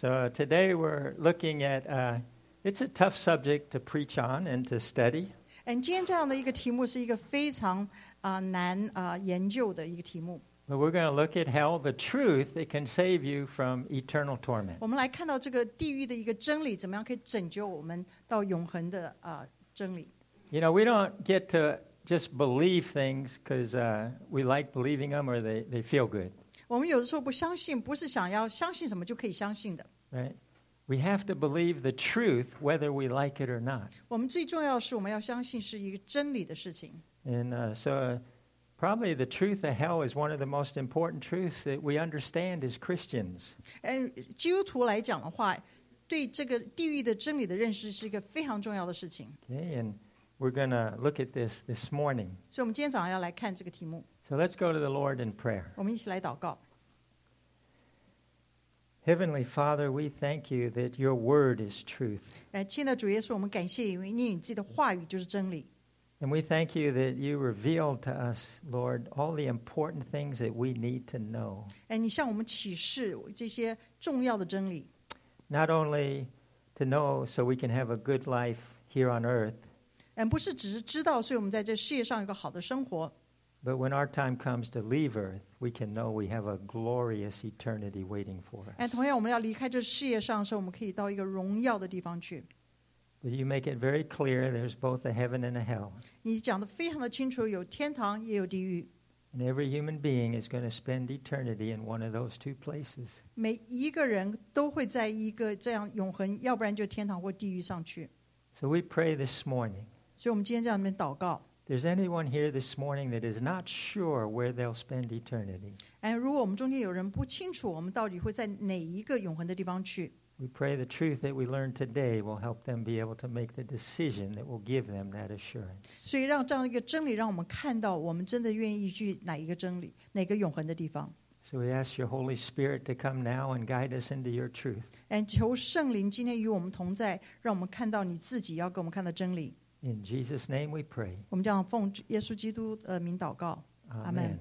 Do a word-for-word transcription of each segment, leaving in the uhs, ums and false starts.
So today we're looking at, uh, it's a tough subject to preach on and to study. 哎，今天这样的一个题目是一个非常啊、呃、难啊、呃、研究的一个题目。 But we're going to look at hell, the truth that can save you from eternal torment. 我们来看到这个地狱的一个真理，怎么样可以拯救我们到永恒的啊、呃、真理。 You know, we don't get to just believe things because uh, we like believing them or they, they feel good. 我们有的时候不相信，不是想要相信什么就可以相信的。 Right? We have to believe the truth whether we like it or not. 我们最重要的是，我们要相信是一个真理的事情。 And uh, so uh, probably the truth of hell is one of the most important truths that we understand as Christians. 嗯，基督徒来讲的话，对这个地狱的真理的认识是一个非常重要的事情。 Okay, and we're going to look at this this morning. 所以，我们今天早上要来看这个题目。 So let's go to the Lord in prayer. 我们一起来祷告。 Heavenly Father, we thank you that your word is truth. 哎，亲爱的主耶稣，我们感谢你，因为你自己的话语就是真理。 And we thank you that you revealed to us, Lord, all the important things that we need to know. 哎，你向我们启示这些重要的真理， Not only to know so we can have a good life here on earth, 嗯，不是只是知道，所以我们在这世界上有个好的生活。 but when our time comes to leave earth, we can know we have a glorious eternity waiting for 哎， us. 同样，我们要离开这世界上的时候，我们可以到一个荣耀的地方去。 But you make it very clear there's both a heaven and a hell. 你讲得非常的清楚，有天堂也有地狱。 And every human being is going to spend eternity in one of those two places. 每一个人都会在一个这样永恒，要不然就天堂或地狱上去。 So we pray this morning. 所以，我们今天在那边祷告。 There's anyone here this morning that is not sure where they'll spend eternity. 哎，如果我们中间有人不清楚，我们到底会在哪一个永恒的地方去？ We pray the truth that we learn today will help them be able to make the decision that will give them that assurance. 所以，让这样一个真理，让我们看到我们真的愿意去哪一个真理，哪个永恒的地方。 So we ask your Holy Spirit to come now and guide us into your truth. 哎，求圣灵今天与我们同在，让我们看到你自己要给我们看到真理。 In Jesus' name we pray. 我们将奉耶稣基督的名祷告，阿门。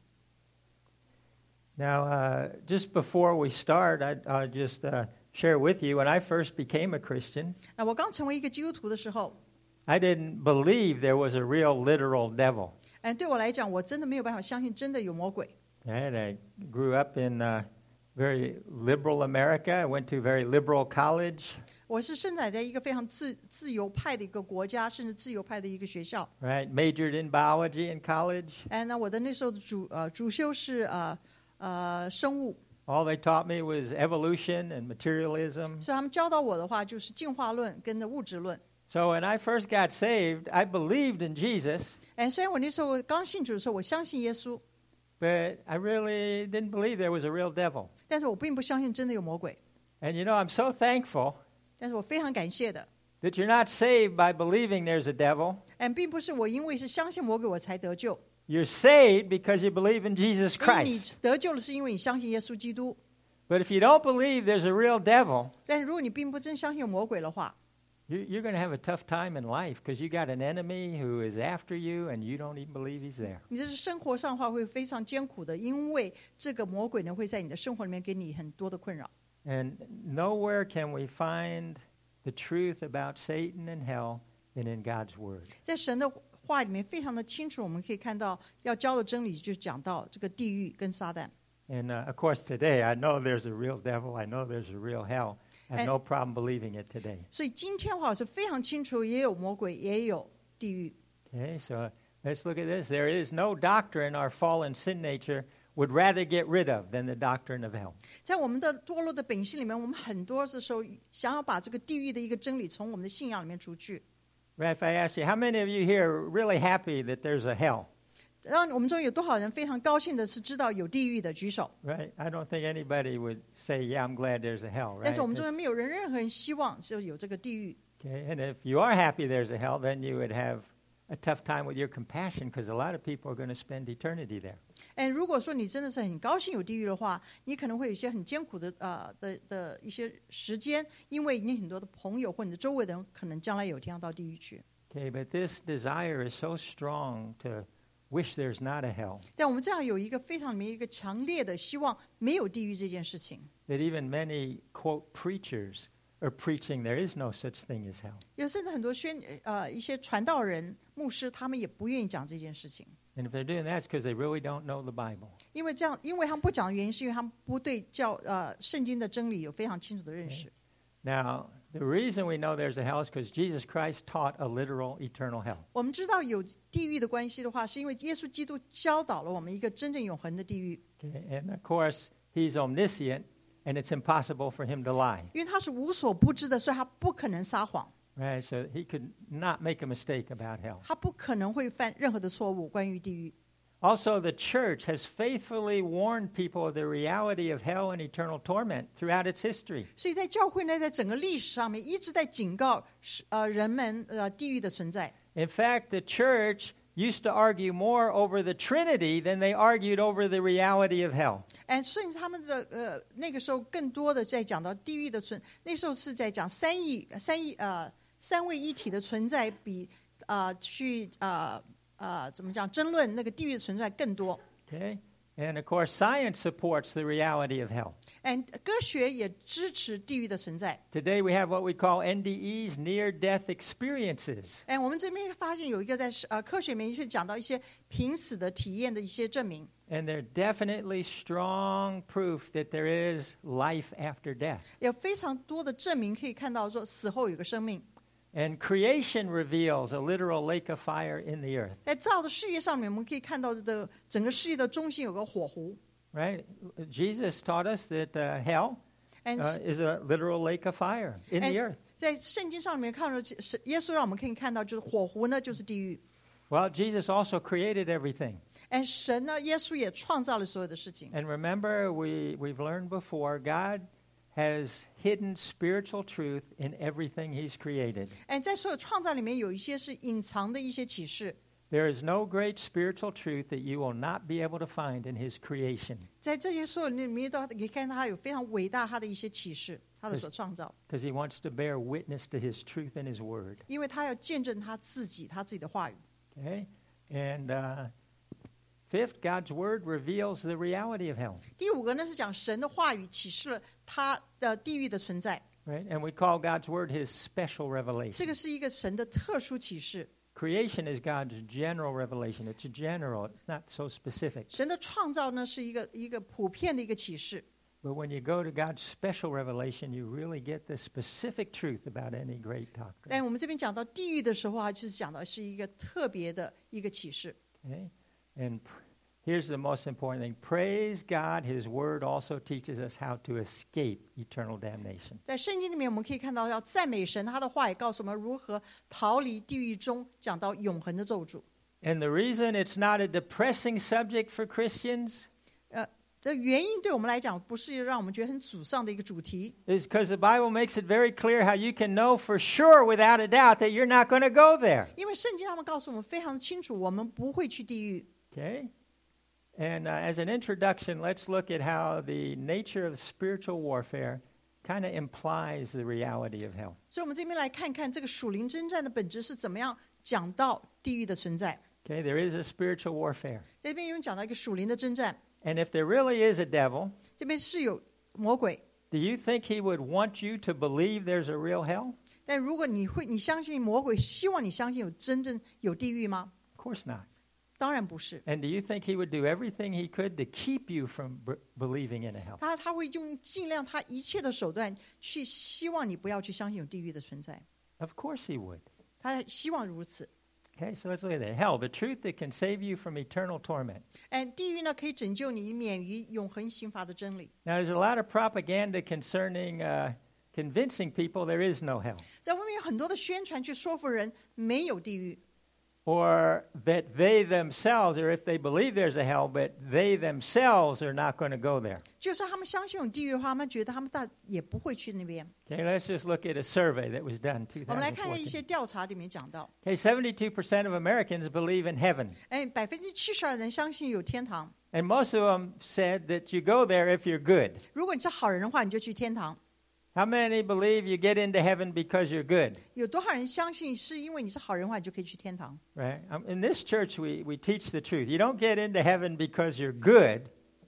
Now, uh, just before we start, I'd, I'll just uh, share with you, when I first became a Christian, 哎，我刚成为一个基督徒的时候， I didn't believe there was a real literal devil. 哎，对我来讲，我真的没有办法相信真的有魔鬼。 Right? I grew up in uh, very liberal America. I went to a very liberal college. 我是生长在一个非常自自由派的一个国家，甚至自由派的一个学校。 Right? Majored in biology in college. 哎，那我的那时候的主呃主修是呃呃生物， All they taught me was evolution and materialism. 所以他们教导我的话就是进化论跟着物质论。 So when I first got saved, I believed in Jesus, 哎，虽然我那时候刚信主的时候，我相信耶稣， but I really didn't believe there was a real devil. 但是我并不相信真的有魔鬼。 And you know, I'm so thankful 但是我非常感谢的， that you're not saved by believing there's a devil. 哎，并不是我因为是相信魔鬼我才得救， You're saved because you believe in Jesus 因为你 Christ. 得救了是因为你相信耶稣基督。 But if you don't believe there's a real devil, 但是如果你并不真相信有魔鬼的话， you- you're going to have a tough time in life because you got an enemy who is after you and you don't even believe he's there. 你这是生活上的话会非常艰苦的，因为这个魔鬼呢会在你的生活里面给你很多的困扰。 And nowhere can we find the truth about Satan and hell than in God's Word. 在神的话里面非常的清楚，我们可以看到要教的真理就讲到这个地狱跟撒旦。 And uh, of course, today I know there's a real devil. I know there's a real hell. I have And- no problem believing it today. 所以今天的话是非常清楚，也有魔鬼，也有地狱。 Okay, so let's look at this. There is no doctrine our fallen sin nature would rather get rid of than the doctrine of hell. 在我们的堕落的本性里面，我们很多的时候想要把这个地狱的一个真理从我们的信仰里面除去。 Right, if I ask you, how many of you here are really happy that there's a hell? 让我们中有多少人非常高兴的是知道有地狱的举手？ Right? I don't think anybody would say, yeah, I'm glad there's a hell, 但 right? 是我们中间没有人，任何人希望就有这个地狱。 Okay, and if you are happy there's a hell, then you would have a tough time with your compassion because a lot of people are going to spend eternity there. 哎，如果说你真的是很高兴有地狱的话，你可能会有一些很艰苦的呃的的一些时间，因为你很多的朋友或你的周围的人可能将来有一天要到地狱去。 Okay, but this desire is so strong to wish there's not a hell 但我们这样有一个非常没一个强烈的希望没有地狱这件事情， that even many, quote, preachers are preaching there is no such thing as hell. 有甚至很多宣呃一些传道人、牧师，他们也不愿意讲这件事情。 And if they're doing that, it's because they really don't know the Bible. 因为这样，因为他们不讲的原因，是因为他们不对教呃圣经的真理有非常清楚的认识。 Now, the reason we know there's a hell is because Jesus Christ taught a literal eternal hell. 我们知道有地狱的关系的话，是因为耶稣基督教导了我们一个真正永恒的地狱。 Okay? And of course, he's omniscient, and it's impossible for him to lie. 因为他是无所不知的，所以他不可能撒谎， Right? So he could not make a mistake about hell. 他不可能会犯任何的错误关于地狱。 Also, the church has faithfully warned people of the reality of hell and eternal torment throughout its history. 所以在教会呢，在整个历史上面一直在警告呃人们呃地狱的存在。 In fact, the church used to argue more over the Trinity than they argued over the reality of hell. 哎，甚至他们的呃那个时候更多的在讲到地狱的存，那时候是在讲三一三一呃三位一体的存在比呃去呃呃怎么讲争论那个地狱的存在更多。 Okay? And of course, science supports the reality of hell. 哎，科学也支持地狱的存在。 Today we have what we call N D Es, near-death experiences. 哎，我们这边发现有一个在呃科学里面是讲到一些濒死的体验的一些证明。 And they're definitely strong proof that there is life after death. 有非常多的证明可以看到说死后有个生命。 And creation reveals a literal lake of fire in the earth. 在造的世界上面，我们可以看到的整个世界的中心有个火湖。 Right? Jesus taught us that uh, hell And uh, is a literal lake of fire in the and earth. 在圣经上面看到，是耶稣让我们可以看到，就是火湖呢就是地狱。 Well, Jesus also created everything. 哎，神呢，耶稣也创造了所有的事情。 And remember, we, we've learned before, God has hidden spiritual truth in everything he's created. 哎，在所有创造里面，有一些是隐藏的一些启示。 There is no great spiritual truth that you will not be able to find in his creation. 在这些所有里面，都可以看到他有非常伟大他的一些启示，他的所创造， Because he wants to bear witness to his truth and his word. 因为他要见证他自己，他自己的话语。 Okay? And uh, fifth, God's word reveals the reality of hell. 第五个呢是讲神的话语启示了他的地狱的存在， Right? And we call God's word his special 这 revelation. 个是一个神的特殊启示。 Creation is God's general revelation. It's general, it's not so specific. 神的创造呢是一个一个普遍的一个启示。 But when you go to God's special revelation, you really get the specific truth about any great doctrine. 但我们这边讲到地狱的时候啊，就是讲到是一个特别的一个启示。 Okay? And pr- here's the most important thing. Praise God, his word also teaches us how to escape eternal damnation. 在圣经里面，我们可以看到要赞美神，他的话也告诉我们如何逃离地狱中，讲到永恒的咒诅。 And the reason it's not a depressing subject for Christians 呃，的原因对我们来讲，不是让我们觉得很沮丧的一个主题， is because the Bible makes it very clear how you can know for sure, without a doubt, that you're not going to go there. 因为圣经他们告诉我们非常清楚，我们不会去地狱。 Okay? And uh, as an introduction, let's look at how the nature of spiritual warfare kind of implies the reality of hell. 所以，我们这边来看看这个属灵征战的本质是怎么样讲到地狱的存在。 Okay? There is a spiritual warfare. 这边有人讲到一个属灵的征战， And if there really is a devil, 这边是有魔鬼。 do you think he would want you to believe there's a real hell? 但如果你会，你相信魔鬼，希望你相信有真正有地狱吗？ Of course not. 当然不是。 And do you think he would do everything he could to keep you from b- believing in a hell? 他他会用尽量他一切的手段去希望你不要去相信有地狱的存在， Of course he would. 他希望如此。 Okay, so let's look at that. Hell, the truth that can save you from eternal torment. 哎，地狱呢可以拯救你免于永恒刑罚的真理。 Now, there's a lot of propaganda concerning uh, convincing people there is no hell, 在外面有很多的宣传去说服人没有地狱， or that they themselves, or if they believe there's a hell, but they themselves are not going to go there. 就算他们相信有地狱的话，他们觉得他们大也不会去那边。 Okay, let's just look at a survey that was done in 我们来看看一些 twenty fourteen. 调查里面讲到， Okay, seventy-two percent of Americans believe in heaven. 哎，百分之七十二人相信有天堂。 And most of them said that you go there if you're good. 如果你是好人的话，你就去天堂。 How many believe you get into heaven because you're good? 有多少人相信是因为你是好人的话，你就可以去天堂？ Right? Um, in this church, we, we teach the truth. You don't get into heaven because you're good.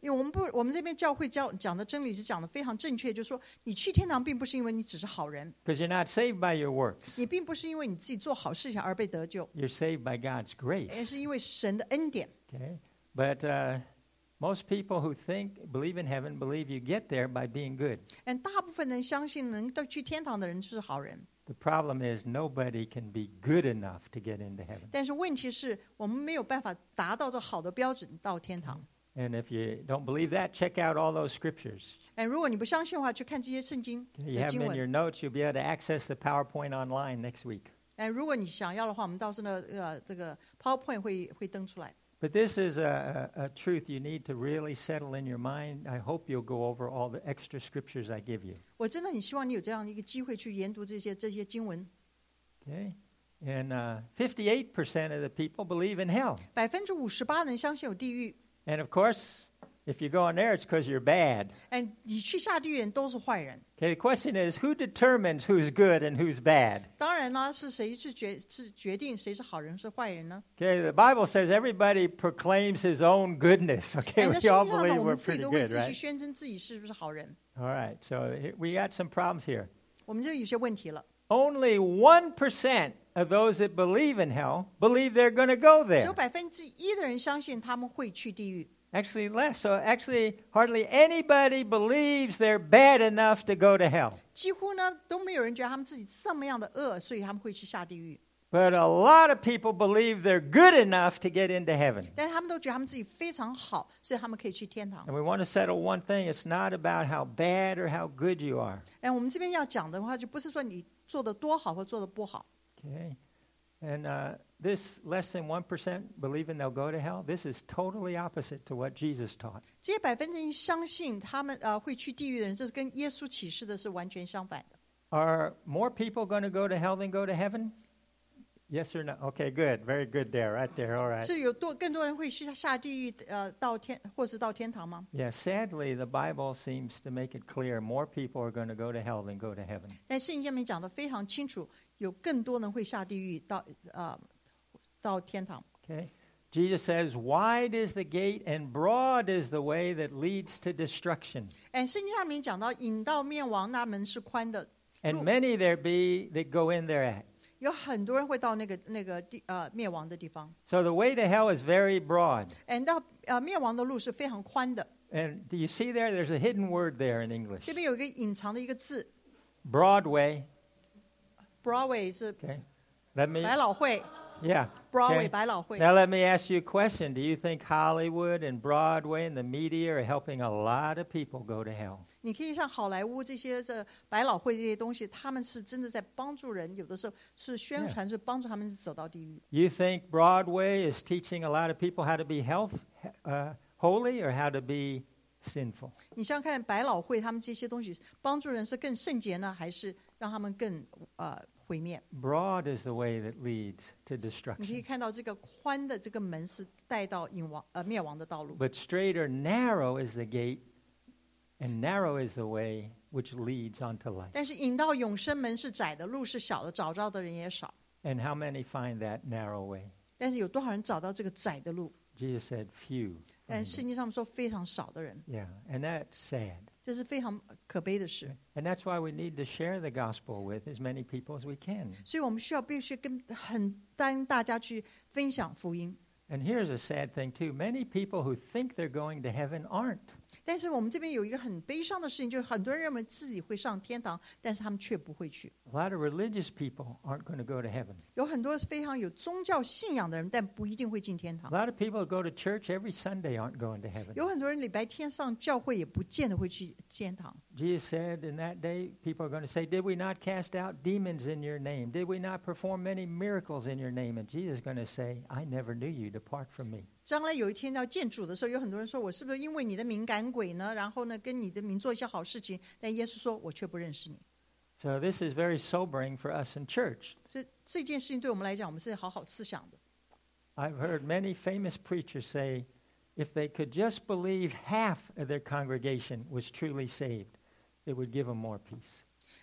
因为我们不，我们这边教会教讲的真理是讲的非常正确，就是说你去天堂并不是因为你只是好人， Because you're not saved by your works. 你并不是因为你自己做好事情而被得救， You're saved by God's 而 grace. 是因为神的恩典。 Okay? But uh, most people who think, believe in heaven, believe you get there by being good. 但大部分人相信能到去天堂的人就是好人， The problem is nobody can be good enough to get into heaven. 但是问题是我们没有办法达到这好的标准到天堂。 And if you don't believe that, check out all those scriptures. 哎，如果你不相信的话，去看这些圣经 You 的 have 经 them in your 文。 notes. You'll be able to access the PowerPoint online next week. 哎，如果你想要的话，我们到时候呢，呃，这个 PowerPoint 会会登出来。 But this is a, a, a truth you need to really settle in your mind. I hope you'll go over all the extra scriptures I give you. 我真的很希望你有这样一个机会去研读这些这些经文。 Okay? And uh, fifty-eight percent of the people believe in hell. 百分之五十八人相信有地狱， And of course, if you go on there, it's because you're bad. 哎，你去下地狱人都是坏人。 Okay, the question is, who determines who's good and who's bad? 当然呢，是谁是决是决定谁是好人是坏人呢？ Okay, the Bible says everybody proclaims his own goodness. 哎， Okay, 在 we 圣经 all 上 believe 呢，我 we're 们自己 pretty 都会 good, 自己去 right? 宣称自己是不是好人。 All right, so here- we got some problems here. 我们就有些问题了。 Only one percent of those that believe in hell believe they're going to go 只 there. 有百分之一的人相信他们会去地狱， Actually, less. So actually, hardly anybody believes they're bad enough to go to hell. 几乎呢都没有人觉得他们自己这么样的恶，所以他们会去下地狱。 But a lot of people believe they're good enough to get into heaven. 但是他们都觉得他们自己非常好，所以他们可以去天堂。 And we want to settle one thing. It's not about how bad or how good you are. 哎，我们这边要讲的话，就不是说你做的多好或做的不好。 Okay? And uh, this less than one percent believing they'll go to hell, this is totally opposite to what Jesus taught. 这些百分之一相信他们呃会去地狱的人，这是跟耶稣启示的是完全相反的。 Are more people going to go to hell than go to heaven? Yes or no? Okay, good. Very good there, right there. All right. 是有多更多人会下下地狱呃到天或是到天堂吗？ Yeah, sadly, the Bible seems to make it clear more people are going to go to hell than go to heaven. 但圣经上面讲的非常清楚，有更多人会下地狱到呃到天堂。 Okay? Jesus says, wide is the gate and broad is the way that leads to destruction. 哎，圣经上面讲到引到灭亡那门是宽的， And Ru- many there be that go in thereat. 有很多人会到那个那个地呃灭亡的地方。 So the way to hell is very broad. 哎，到呃灭亡的路是非常宽的。 And do you see there? There's a hidden word there in English. 这边有一个隐藏的一个字 Broadway. ，Broadway 是 Okay. Let me, 百老汇 yeah. ，Broadway Okay. 百老汇。 Now let me ask you a question. Do you think Hollywood and Broadway and the media are helping a lot of people go to hell? 你可以像好莱坞这些这百老汇这些东西，他们是真的在帮助人，有的时候是宣传，是帮助他们走到地狱。 You think Broadway is teaching a lot of people how to be health, uh, holy or how to be sinful? 你想想看，百老汇他们这些东西帮助人是更圣洁呢，还是让他们更呃毁灭？ Broad is the way that leads to 你可以 destruction. 看到这个宽的这个门是带到隐亡呃灭亡的道路， But straight or narrow is the gate, and narrow is the way which leads onto life. 但是引到永生门是窄的，路是小的，找到的人也少。 And how many find that narrow way? 但是有多少人找到这个窄的路？ Jesus said, few. 但 find 圣 it. 经上说非常少的人， Yeah, and that's sad. 这是非常可悲的事。 And that's why we need to share the gospel with as many people as we can. 所以我们需要必须跟很跟大家去分享福音。 And here's a sad thing, too. Many people who think they're going to heaven aren't. 但是我们这边有一个很悲伤的事情，就是很多人认为自己会上天堂，但是他们却不会去。 A lot of religious people aren't going to go to heaven. 有很多非常有宗教信仰的人，但不一定会进天 A 堂。 lot of people who go to church every Sunday aren't going to heaven. 有很多人礼拜天上教会，也不见得会去天堂。 Jesus said in that day, people are going to say, did we not cast out demons in your name? Did we not perform many miracles in your name? And Jesus is going to say, I never knew you. Depart from me. 将来有一天要见主的时候，有很多人说：“我是不是因为你的名赶鬼呢？然后呢，跟你的名做一些好事情？”但耶稣说：“我却不认识你。” So this is very sobering for us in church. 所以这件事情对我们来讲，我们是好好思想的。 I've heard many famous preachers say, if they could just believe half of their congregation was truly saved, it would give them more peace.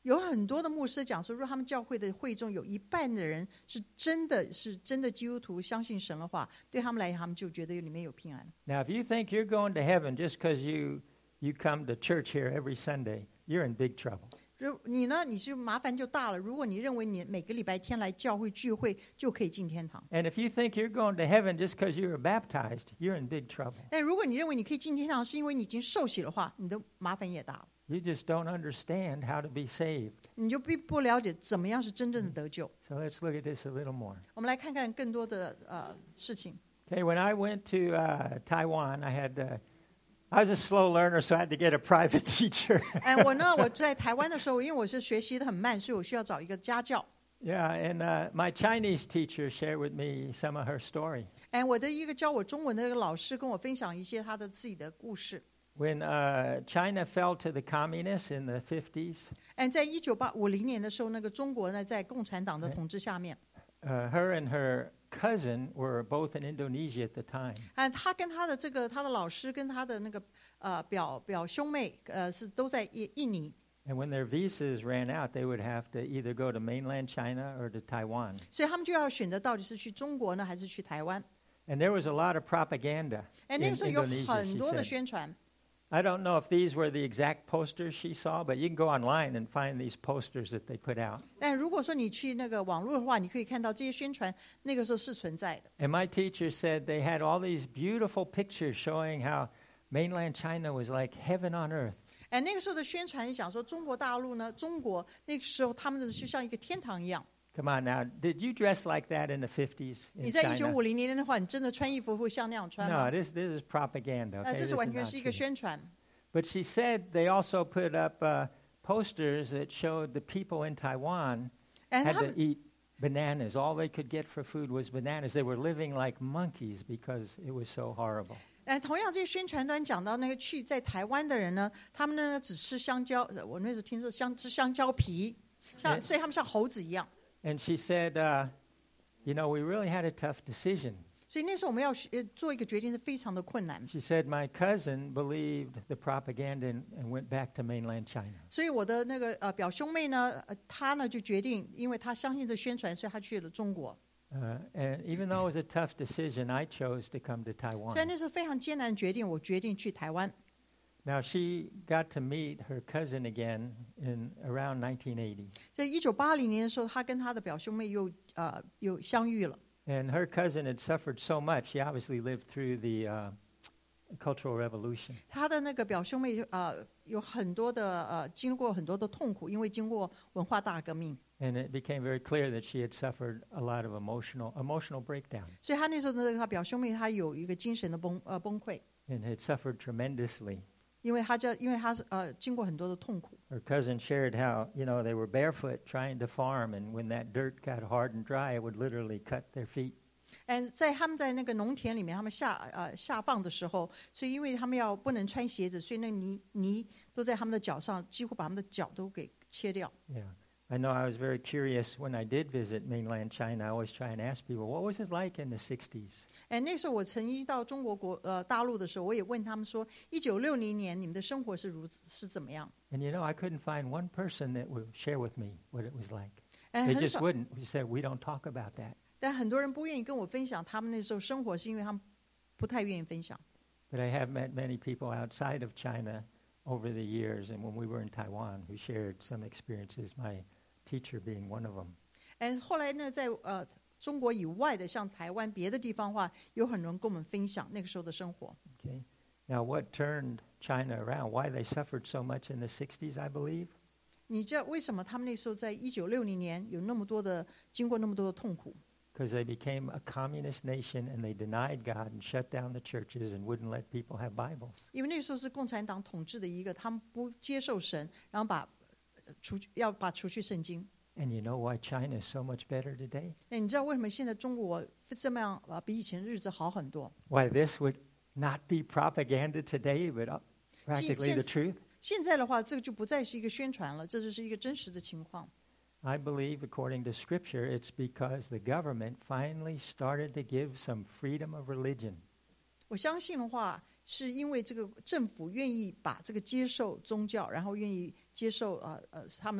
有很多的牧师讲说，如果他们教会的会众有一半的人是真的是真的基督徒，相信神的话，对他们来讲，他们就觉得里面有平安。 Now, if you think you're going to heaven just because you you come to church here every Sunday, you're in big trouble. 如你呢，你是麻烦就大了。如果你认为你每个礼拜天来教会聚会就可以进天堂， And if you think you're going to heaven just because you were baptized, you're in big trouble. 但如果你认为你可以进天堂是因为你已经受洗的话，你的麻烦也大了。 You just don't understand how to be saved. 你就并不了解怎么样是真正的得救。 So let's look at this a little more. 我们来看看更多的呃事情。 Okay, when I went to uh, Taiwan, I had uh, I was a slow learner, so I had to get a private teacher. 哎，我呢，我在台湾的时候，因为我是学习的很慢，所以我需要找一个家教。 Yeah, and uh, my Chinese teacher shared with me some of her story. 哎，我的一个教我中文的一个老师跟我分享一些他的自己的故事。 When uh, China fell to the communists in the fifties, 哎，在一九八五零年的时候，那个中国呢，在共产党的统治下面， uh, her and her cousin were both in Indonesia at the time. 哎，他跟他的这个他的老师跟他的那个呃表表兄妹呃是都在印印尼。 And when their visas ran out, they would have to either go to mainland China or to Taiwan. 所以他们就要选择到底是去中国呢，还是去台湾。 And there was a lot of propaganda 哎， in 那个时候有 Indonesia, 很 she 多的 said. 宣传。 I don't know if these were the exact posters she saw, but you can go online and find these posters that they put out. 但如果说你去那个网络的话，你可以看到这些宣传，那个时候是存在的。 And my teacher said they had all these beautiful pictures showing how mainland China was like heaven on earth. 哎，那个时候的宣传讲说，中国大陆呢，中国那个时候他们的就像一个天堂一样。 Come on now, did you dress like that in the fifties 你 in 在一九 China? 五零年的话，你真的穿衣服会像那样穿 No, 吗？ this this is propaganda. 呃， Okay, 这 this 是 is 完全 not 是一个 true. 宣传。 But she said they also put up uh, posters that showed the people in Taiwan 哎， had 他 to 们 eat bananas. All they could get for food was bananas. They were living like monkeys because it was so horrible. 哎，同样这些宣传单讲到那个去在台湾的人呢，他们呢只吃香蕉，呃我那时候听说香吃香蕉皮，像哎所以他们像猴子一样。 And she said, uh, you know, we really had a tough decision. 所以那时候我们要呃做一个决定是非常的困难。 She said, my cousin believed the propaganda and, and went back to mainland China. 所以我的那个呃表兄妹呢，呃他呢就决定，因为他相信这宣传，所以他去了中国。 Uh, and even though it was a tough decision, I chose to come to 虽然 Taiwan. 那是非常艰难的决定，我决定去台湾。 Now, she got to meet her cousin again in around nineteen eighty. 在一九八零年的时候，他跟他的表兄妹又呃又相遇了。 And her cousin had suffered so much. She obviously lived through the uh, Cultural Revolution. 他的那个表兄妹呃有很多的呃经过很多的痛苦，因为经过文化大革命， And it became very clear that she had suffered a lot of emotional emotional breakdown 所以他那时候的他表兄妹他有一个精神的崩呃崩溃， and had suffered tremendously. 因为他这因为他是呃经过很多的痛苦。 Her cousin shared how, you know, they were barefoot trying to farm, and when that dirt got hard and dry, it would literally cut their feet. 嗯，在他们在那个农田里面，他们下呃下放的时候，所以因为他们要不能穿鞋子，所以那泥泥都在他们的脚上，几乎把他们的脚都给切掉。 Yeah. I know I was very curious when I did visit mainland China. I always try and ask people, what was it like in the sixties? 哎，那时候我曾经到中国国呃大陆的时候，我也问他们说，一九六零年你们的生活是如是怎么样？ And you know, I couldn't find one person that would share with me what it was like. 哎， They 很 just 少， wouldn't. We said, we don't talk about that. 但很多人不愿意跟我分享他们那时候生活，是因为他们不太愿意分享。 But I have met many people outside of China over the years, and when we were in Taiwan, who shared some experiences, my teacher being one of them. 哎，后来呢，在呃中国以外的，像台湾别的地方的话，有很多人跟我们分享那个时候的生活。 Okay. Now, what turned China around? Why they suffered so much in the sixties, I believe? 你知道为什么他们那时候在一九六零年有那么多的经过那么多的痛苦？ Because they became a communist nation and they denied God and shut down the churches and wouldn't let people have Bibles. 因为那个时候是共产党统治的一个，他们不接受神，然后把呃除去要把除去圣经。 And you know why China is so much better today? 那你知道为什么现在中国这么样啊？比以前日子好很多？ Why this would not be propaganda today, but uh, practically the truth? 现在的话，这个就不再是一个宣传了，这就是一个真实的情况。 I believe, according to Scripture, it's because the government finally started to give some freedom of religion. 我相信的话，是因为这个政府愿意把这个接受宗教，然后愿意接受呃呃他们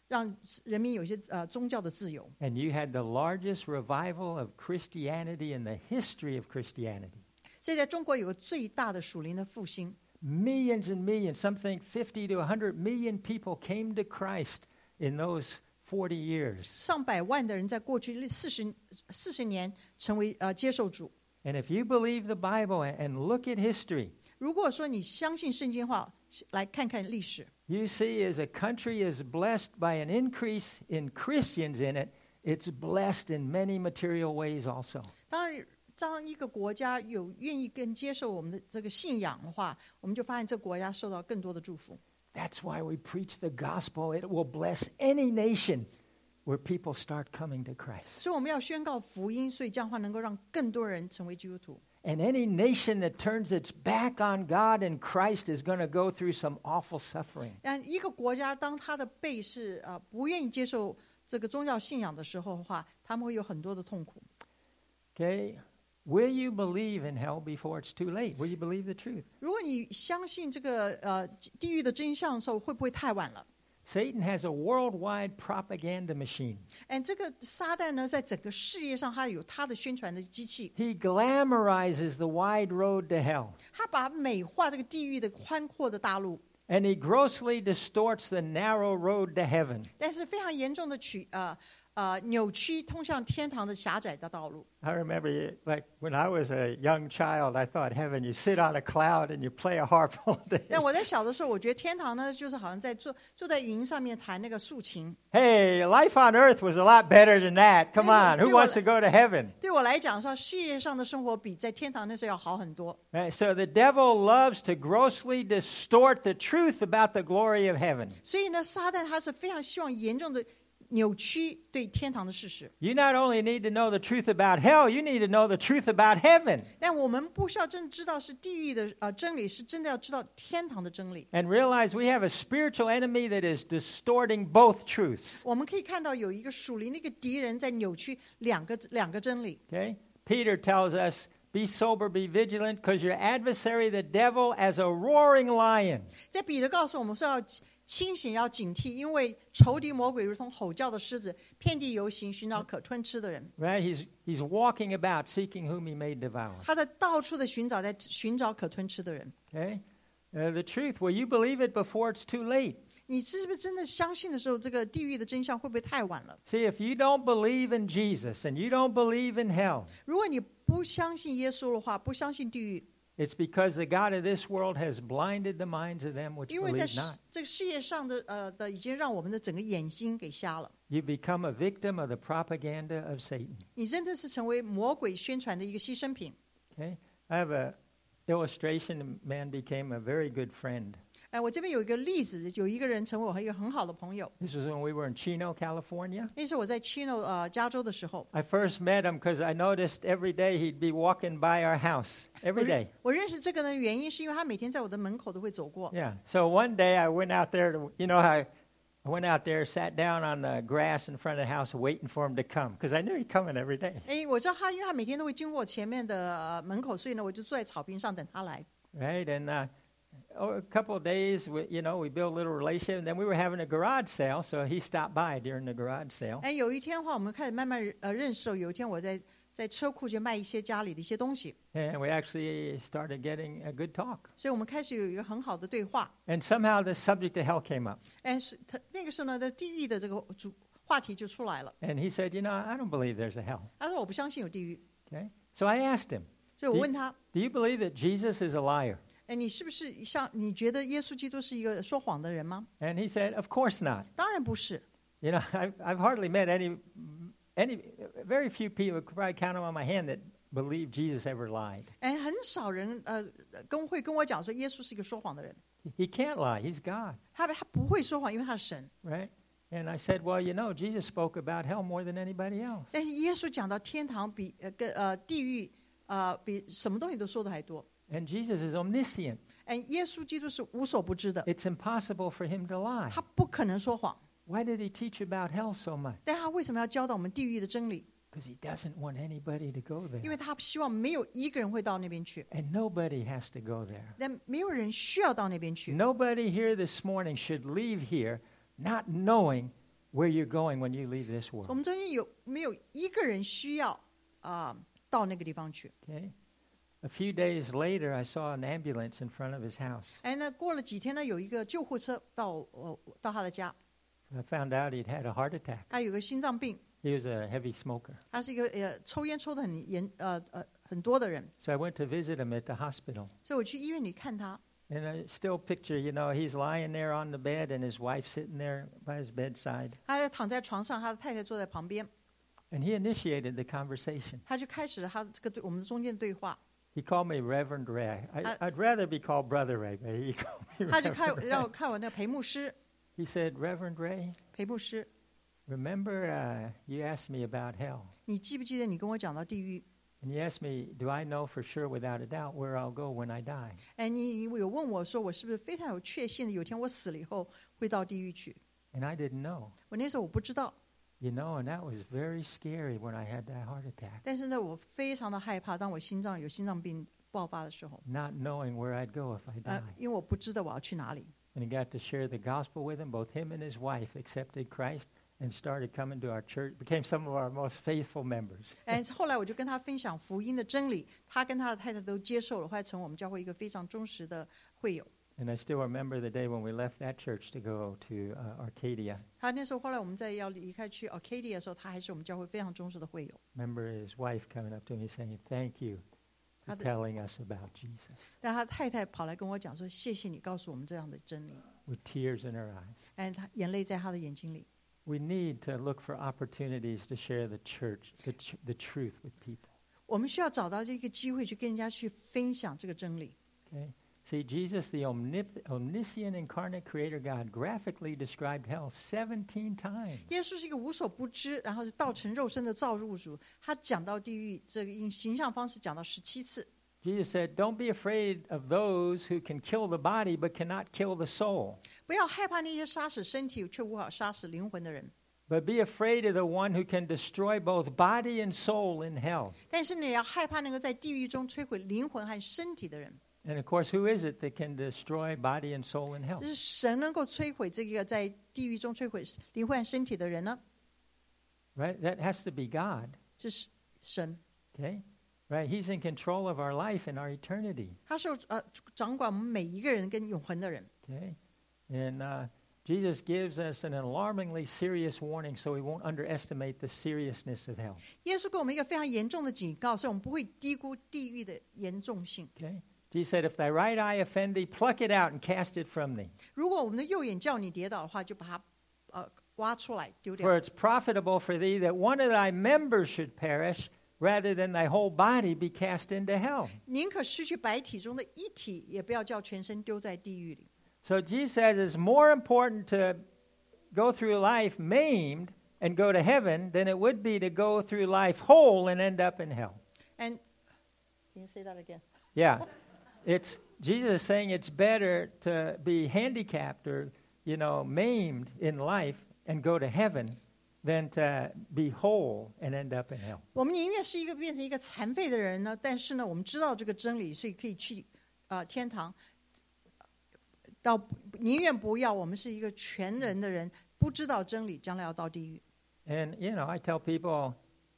让人民有一些呃宗教的自由。 And you had the largest revival of Christianity in the history of Christianity. 所以在中国有个最大的属灵的复兴， Millions and millions, something fifty to one hundred million people came to Christ in those forty years. 上百万的人在过去四十四十年成为呃接受主。 And if you believe the Bible and look at history, 如果说你相信圣经的话，来看看历史， you see as a country is blessed by an increase in Christians in it, it's blessed in many material ways also. 当然，当一个国家有愿意更接受我们的这个信仰的话，我们就发现这个国家受到更多的祝福。 That's why we preach the gospel. It will bless any nation where people start coming to Christ. 所以我们要宣告福音，所以这样的话能够让更多人成为基督徒。 And any nation that turns its back on God and Christ is going to go through some awful suffering. 但一个国家当他的背是呃不愿意接受这个宗教信仰的时候的话，他们会有很多的痛苦。 Okay? Will you believe in hell before it's too late? Will you believe the truth? 如果你相信这个呃地狱的真相的时候，会不会太晚了？ Satan has a worldwide propaganda machine. 哎，这个撒旦呢，在整个世界上，他有他的宣传的机器， He glamorizes the wide road to hell, 他把美化这个地狱的宽阔的大路， and he grossly distorts the narrow road to heaven. 但是非常严重的曲呃呃扭曲通向天堂的狭窄的道路。 I remember, like when I was a young child, I thought heaven, you sit on a cloud and you play a harp all day. 但我在小的时候，我觉得天堂呢，就是好像在坐坐在云上面弹那个竖琴。 Hey, life on earth was a lot better than that. Come on, who Hey, wants to go to heaven? 对我来讲说，世界上的生活比在天堂那时候要好很多。 Right? So the devil loves to grossly distort the truth about the glory of heaven. 所以呢，撒旦他是非常希望严重的扭曲对天堂的事实。 You not only need to know the truth about hell, you need to know the truth about heaven. 但我们不需要真的知道是地狱的呃真理，是真的要知道天堂的真理。 And realize we have a spiritual enemy that is distorting both truths. 我们可以看到有一个属灵的一个敌人在扭曲两个两个真理。 Okay? Peter tells us, be sober, be vigilant, because your adversary, the devil, as a roaring lion. 在彼得告诉我们说要清醒，要警惕，因为仇敌魔鬼如同吼叫的狮子，遍地游行，寻找可吞吃的人。 Right? He's, he's walking about seeking whom he may devour. 他在到处的寻找，在寻找可吞吃的人。 Okay? Uh, the truth, will you believe it before it's too late? 你是不是真的相信的时候，这个地狱的真相会不会太晚了？ See, if you don't believe in Jesus and you don't believe in hell, 如果你不相信耶稣的话，不相信地狱， it's because the God of this world has blinded the minds of them which 因为在 believe not. 这个世界上的呃的，已经让我们的整个眼睛给瞎了。 You become a victim of the propaganda of Satan. 你真的是成为魔鬼宣传的一个牺牲品。 Okay? I have a illustration. The man became a very good friend. 哎，我这边有一个例子，有一个人成为我一个很好的朋友。 This was when we were in Chino, California. 那是我在 Chino 呃加州的时候， I first met him because I noticed every day he'd be walking by our house. 我 Every 认 day. 我认识这个人的原因是因为他每天在我的门口都会走过。 Yeah. So one day I went out there to, you know, I, I went out there, sat down on the grass in front of the house waiting for him to come because I knew he'd coming every day. 哎，我知道他，因为他每天都会经过我前面的、呃、门口，所以呢，我就坐在草坪上等他来。 Right? And uh, oh, a couple of days, we, you know, we built a little relationship. And then we were having a garage sale, so he stopped by during the garage sale. 哎，有一天的话，我们开始慢慢呃认识了。有一天我在在车库就卖一些家里的一些东西， And we actually started getting a good talk. 所以我们开始有一个很好的对话。 And somehow the subject of hell came up. 哎，是他那个时候呢，的地狱的这个主话题就出来了。 And he said, you know, I don't believe there's a hell. 他说我不相信有地狱， Okay? So I asked him, 所以我问他， do you believe that Jesus is a liar? 哎，你是不是像你觉得耶稣基督是一个说谎的人吗？ And he said, of course not. 当然不是。 You know, I've, I've hardly met any, any, very few people, could probably count them on my hand that believe Jesus ever lied. 哎，很少人呃跟会跟我讲说耶稣是一个说谎的人， He can't lie. He's God, 他他不会说谎，因为他是神。 right? And I said, well, you know, Jesus spoke about hell more than anybody else. 但是耶稣讲到天堂比呃跟呃地狱呃比什么东西都说的还多。 And Jesus is omniscient. 哎，耶稣基督是无所不知的， It's impossible for him to lie. 他不可能说谎。 Why did he teach about hell so much? 但他为什么要教导我们地狱的真理？ Because he doesn't want anybody to go 因 there. 为他希望没有一个人会到那边去， And nobody has to go there. 但没有人需要到那边去。 Nobody here this morning should leave here not knowing where you're going when you leave this 我 world. 们中间有没有一个人需要啊、呃到那个地方去？ Okay? A few days later, I saw an ambulance in front of his house. 哎，那过了几天呢，有一个救护车到呃到他的家， I found out he'd had a heart attack. 他有个心脏病， He was a heavy smoker. 他是一个呃抽烟抽的很严呃呃很多的人， So I went to visit him at the hospital. 所以我去医院里看他。 And I still picture, you know, he's lying there on the bed and his wife sitting there by his bedside. 他在躺在床上，他的太太坐在旁边， And he initiated the conversation. 他就开始了他这个对我们中间的对话。 He called me Reverend Ray. I, Uh, I'd rather be called Brother Ray, but he called me 他就看 Reverend 让我 Ray. 看我那个裴牧师， He said, Reverend Ray, 裴牧师， remember uh, you asked me about hell. 你记不记得你跟我讲到地狱？ And you asked me, do I know for sure without a doubt where I'll go when I die? 哎，你有问我说我是不是非常有确信的，有一天我死了以后会到地狱去？ And I didn't know. 我那时候我不知道， You know, and that was very scary when I had that heart attack, 但是呢，我非常的害怕，当我心脏有心脏病爆发的时候， not knowing where I'd go if I 呃 died.， 因为我不知道我要去哪里。 And he got to share the gospel with him. Both him and his wife accepted Christ and started coming to our church, became some of our most faithful members. 哎，后来我就跟他分享福音的真理，他跟他的太太都接受了，后来成为我们教会一个非常忠实的会友。 And I still remember the day when we left that church to go to uh, Arcadia. 他那时候后来我们在要离开去 Arcadia 的时候，他还是我们教会非常忠实的会友。 Remember his wife coming up to me saying, "Thank you for Other- telling us about Jesus," 但他太太跑来跟我讲说：“谢谢你告诉我们这样的真理。 with tears in her eyes. ” 哎，他眼泪在他的眼睛里。 We need to look for opportunities to share the church, the, ch- the truth with people. 我们需要找到这个机会去跟人家去分享这个真理。 Okay? See, Jesus, the omnip- omniscient incarnate creator God, graphically described hell seventeen times. 耶稣是一个无所不知，然后是道成肉身的造物主。他讲到地狱这个用形象方式讲到十七次。 Jesus said, "Don't be afraid of those who can kill the body but cannot kill the soul. 不要害怕那些杀死身体却无法杀死灵魂的人， But be afraid of the one who can destroy both body and soul in hell." 但是你要害怕那个在地狱中摧毁灵魂和身体的人。 And of course, who is it that can destroy body and soul in hell? 就是神能够摧毁这个在地狱中摧毁灵魂和身体的人呢？ Right? That has to be God. 这是神， Okay? Right? He's in control of our life and our eternity. 他是呃掌管我们每一个人跟永恒的人。 Okay? And uh, Jesus gives us an alarmingly serious warning so we won't underestimate the seriousness of hell. 耶稣给我们一个非常严重的警告，所以我们不会低估地狱的严重性。 Okay? Jesus said, "If thy right eye offend thee, pluck it out and cast it from thee. 如果我们的右眼叫你跌倒的话，就把它呃挖出来丢掉。 For it's profitable for thee that one of thy members should perish, rather than thy whole body be cast into hell." 宁可失去白体中的一体，也不要叫全身丢在地狱里。 So Jesus says it's more important to go through life maimed and go to heaven than it would be to go through life whole and end up in hell. And can you say that again? Yeah. It's Jesus is saying it's better to be handicapped or, you know, maimed in life and go to heaven than to be whole and end up in hell. 我们宁愿是一个变成一个残废的人呢，但是呢，我们知道这个真理，所以可以去呃天堂。到宁愿不要我们是一个全人的人，不知道真理，将来要到地狱。 And, you know, I tell people,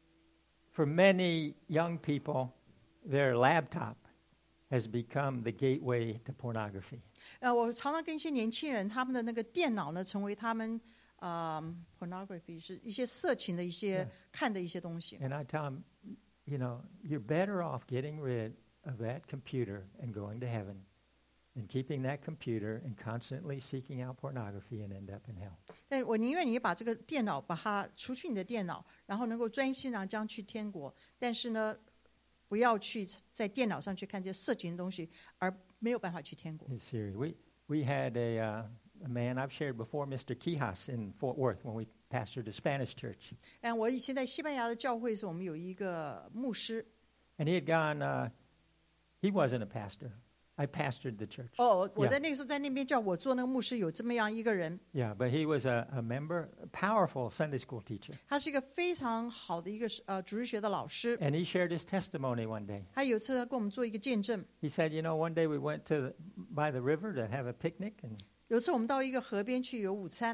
for many young people, their laptop has become the gateway to pornography. 呃，我常常跟一些年轻人，他们的那个电脑呢，成为他们呃 pornography 是一些色情的一些 Yeah. 看的一些东西。 And I tell them, you know, you're better off getting rid of that computer and going to heaven than keeping that computer and constantly seeking out pornography and end up in hell. 但我宁愿你把这个电脑把它除去你的电脑，然后能够专心然后将去天国。但是呢，不要去在电脑上去看这些色情的东西，而没有办法去天国。 It's serious. We we had a, uh, a man I've shared before, Mister Quijas in Fort Worth when we pastored a Spanish church, 嗯，我以前在西班牙的教会时，我们有一个牧师。 and he had gone. Uh, he wasn't a pastor. I pastored the church. 哦，我 Yeah. 在那个时候在那边叫我做那个牧师，有这么样一个人， Yeah, but he was a, a member, a powerful Sunday school teacher, 他是一个非常好的一个呃主日学的老师。 and he shared his testimony one day. 他有一次他跟我们做一个见证， He said, "You know, one day we went to the, by the river to have a picnic, and 有一次我们到一个河边去有午餐，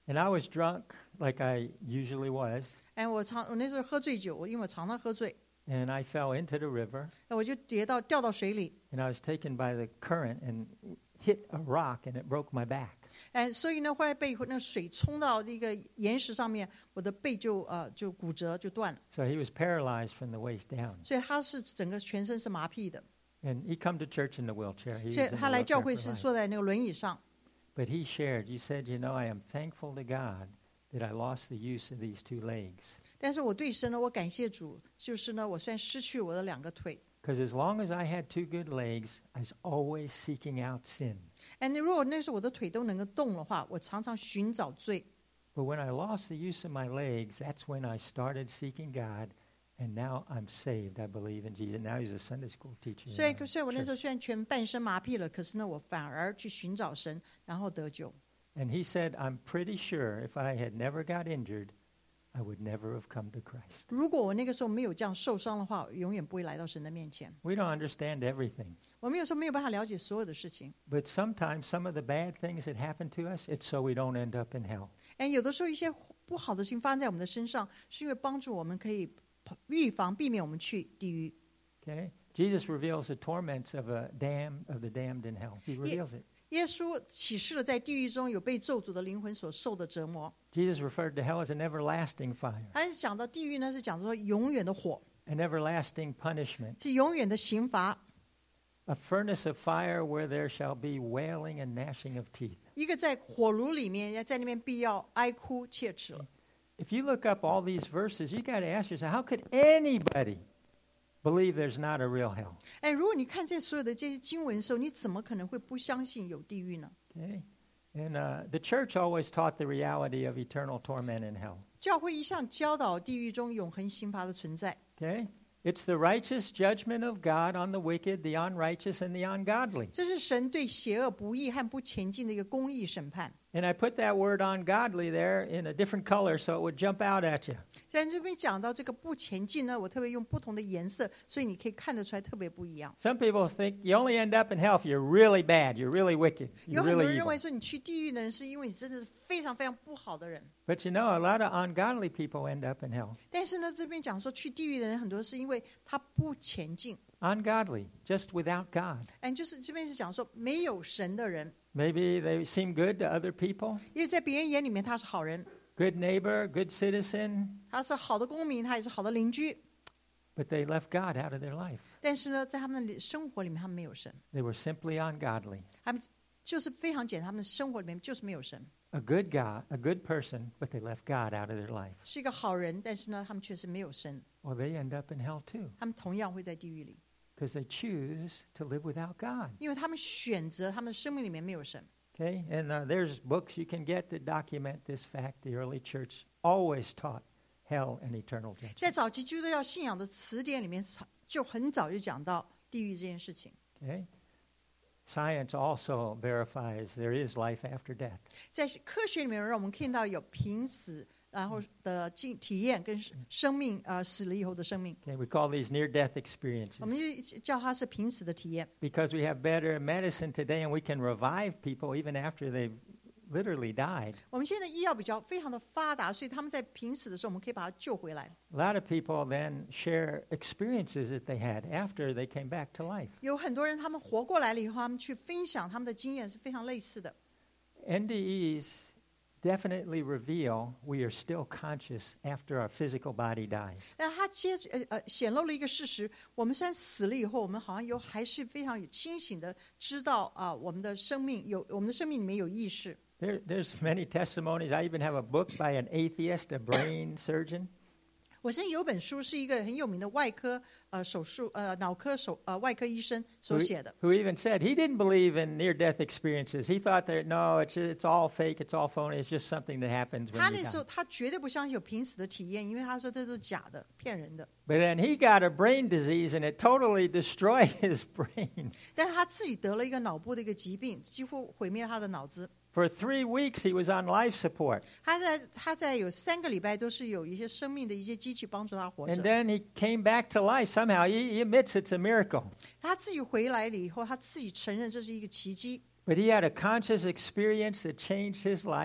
And I was drunk like I usually was, 哎，我常我那时候喝醉酒，我因为我常常喝醉， and I fell into the river, 那我就跌到掉到水里， and I was taken by the current and hit a rock, and it broke my back. 哎，所以呢，后来被那水冲到那个岩石上面，我的背就呃就骨折就断了， So he was paralyzed from the waist down. 所以他是整个全身是麻痹的， And he come to church in the wheelchair. He 所以 was in 他 the 来教 wheelchair 会 for 是 life. 坐在那个轮椅上。 But he shared, he said, you know, I am thankful to God that I lost the use of these two legs. 但是我对神呢，我感谢主，就是呢，我虽然失去我的两个腿， Because as long as I had two good legs, I was always seeking out sin. 哎，那如果那时候我的腿都能够动的话，我常常寻找罪。 But when I lost the use of my legs, that's when I started seeking God, and now I'm saved. I believe in Jesus. Now he's a Sunday school teacher. in 虽然 our 虽然我那时 church. 候虽然全半身麻痹了，可是呢，我反而去寻找神，然后得救。 And he said, I'm pretty sure if I had never got injured, I would never have come to Christ. 如果我那个时候没有这样受伤的话，我永远不会来到神的面前。 We don't understand everything. 我们有时候没有办法了解所有的事情， But sometimes some of the bad things that happen to us, it's so we don't end up in hell. 哎，有的时候一些不好的事情发生在我们的身上，是因为帮助我们可以预防、避免我们去地狱。 Okay? Jesus reveals the torments of a dam of the damned in hell. He reveals it. 耶稣启示了在地狱中有被咒诅的灵魂所受的折磨。 Jesus referred to hell as an everlasting fire, 他是讲到地狱呢，是讲说永远的火， an everlasting punishment, 是永远的刑罚， a furnace of fire where there shall be wailing and gnashing of teeth. 一个在火炉里面，在那边必要哀哭切齿了。 If you look up all these verses, you got to ask yourself, how could anybody believe there's not a real hell? 哎，如果你看这所有的这些经文的时候，你怎么可能会不相信有地狱呢？ Okay? And uh, the church always taught the reality of eternal torment in hell. 教会一向教导地狱中永恒刑罚的存在。 Okay? It's the righteous judgment of God on the wicked, the unrighteous, and the ungodly. 这是神对邪恶、不义和不前进的一个公义审判。 And I put that word ungodly there in a different color so it would jump out at you. 在这边讲到这个不前进呢，我特别用不同的颜色，所以你可以看得出来特别不一样。 Some people think you only end up in hell if you're really bad, you're really wicked, 有 you're 很多 really 人认 evil. 为说你去地狱的人是因为你真的是非常非常不好的人， But you know, a lot of ungodly people end up in hell. 但是呢，这边讲说去地狱的人很多是因为他不前进， Ungodly, just without God. 哎，就是这边是讲说没有神的人， Maybe they seem good to other people, 因为在别人眼里面他是好人， good neighbor, good citizen, 他是好的公民，他也是好的邻居， but they left God out of their life. 但是呢，在他们的生活里面他们没有神， They were simply ungodly. 他们就是非常简单，他们的生活里面就是没有神， A good God, a good person, but they left God out of their life. 是一个好人，但是呢，他们确实没有神， Well, they end up in hell too, 他们同样会在地狱里， because they choose to live without God. 因为他们选择他们的生命里面没有神。 Okay, and uh, there's books you can get that document this fact. The early church always taught hell and eternal 在 judgment. 早期基督教信仰的词典里面，就很早就讲到地狱这件事情。 Okay, science also verifies there is life after death. 在科学里面，让我们看到有濒死然后的经体验跟生命呃死了以后的生命， Okay, we call these near-death 我 experiences 们就叫它是濒死的体验。 because we have better medicine today, and we can revive people even after they've literally died. 我们现在医药比较非常的发达，所以他们在濒死的时候，我们可以把他救回来。 A lot of people then share experiences that they had after they came back to life. 有很多人他们活过来了以后，他们去分享他们的经验是非常类似的。 N D Es definitely reveal we are still conscious after our physical body dies. 但他接呃呃显露了一个事实：我们虽然死了以后，我们好像有还是非常有清醒的知道啊、我们的生命有我们的生命里面有意识。 There, there's many testimonies. I even have a book by an atheist, a brain surgeon. 我现在有本书是一个很有名的外科呃手术呃脑科手呃外科医生所 Who, 写的。 who even said he didn't believe in near-death experiences. He thought that, no, it's, it's all fake, it's all phony, it's just something that happens 他 when 那 you 时候 die. 他绝对不相信有濒死的体验，因为他说这都是假的、骗人的。 But then he got a brain disease, and it totally destroyed his brain. 但是他自己得了一个脑部的一个疾病，几乎毁灭他的脑子。 For three weeks, he was on life support. 他在他在有三个礼拜都是有一些生命的一些机器帮助他活 And 着。 then he came back to life somehow. He, he admits it's a miracle. 他自己回来了以后，他自己承认这是一个奇迹。 But he had a conscious experience that changed his life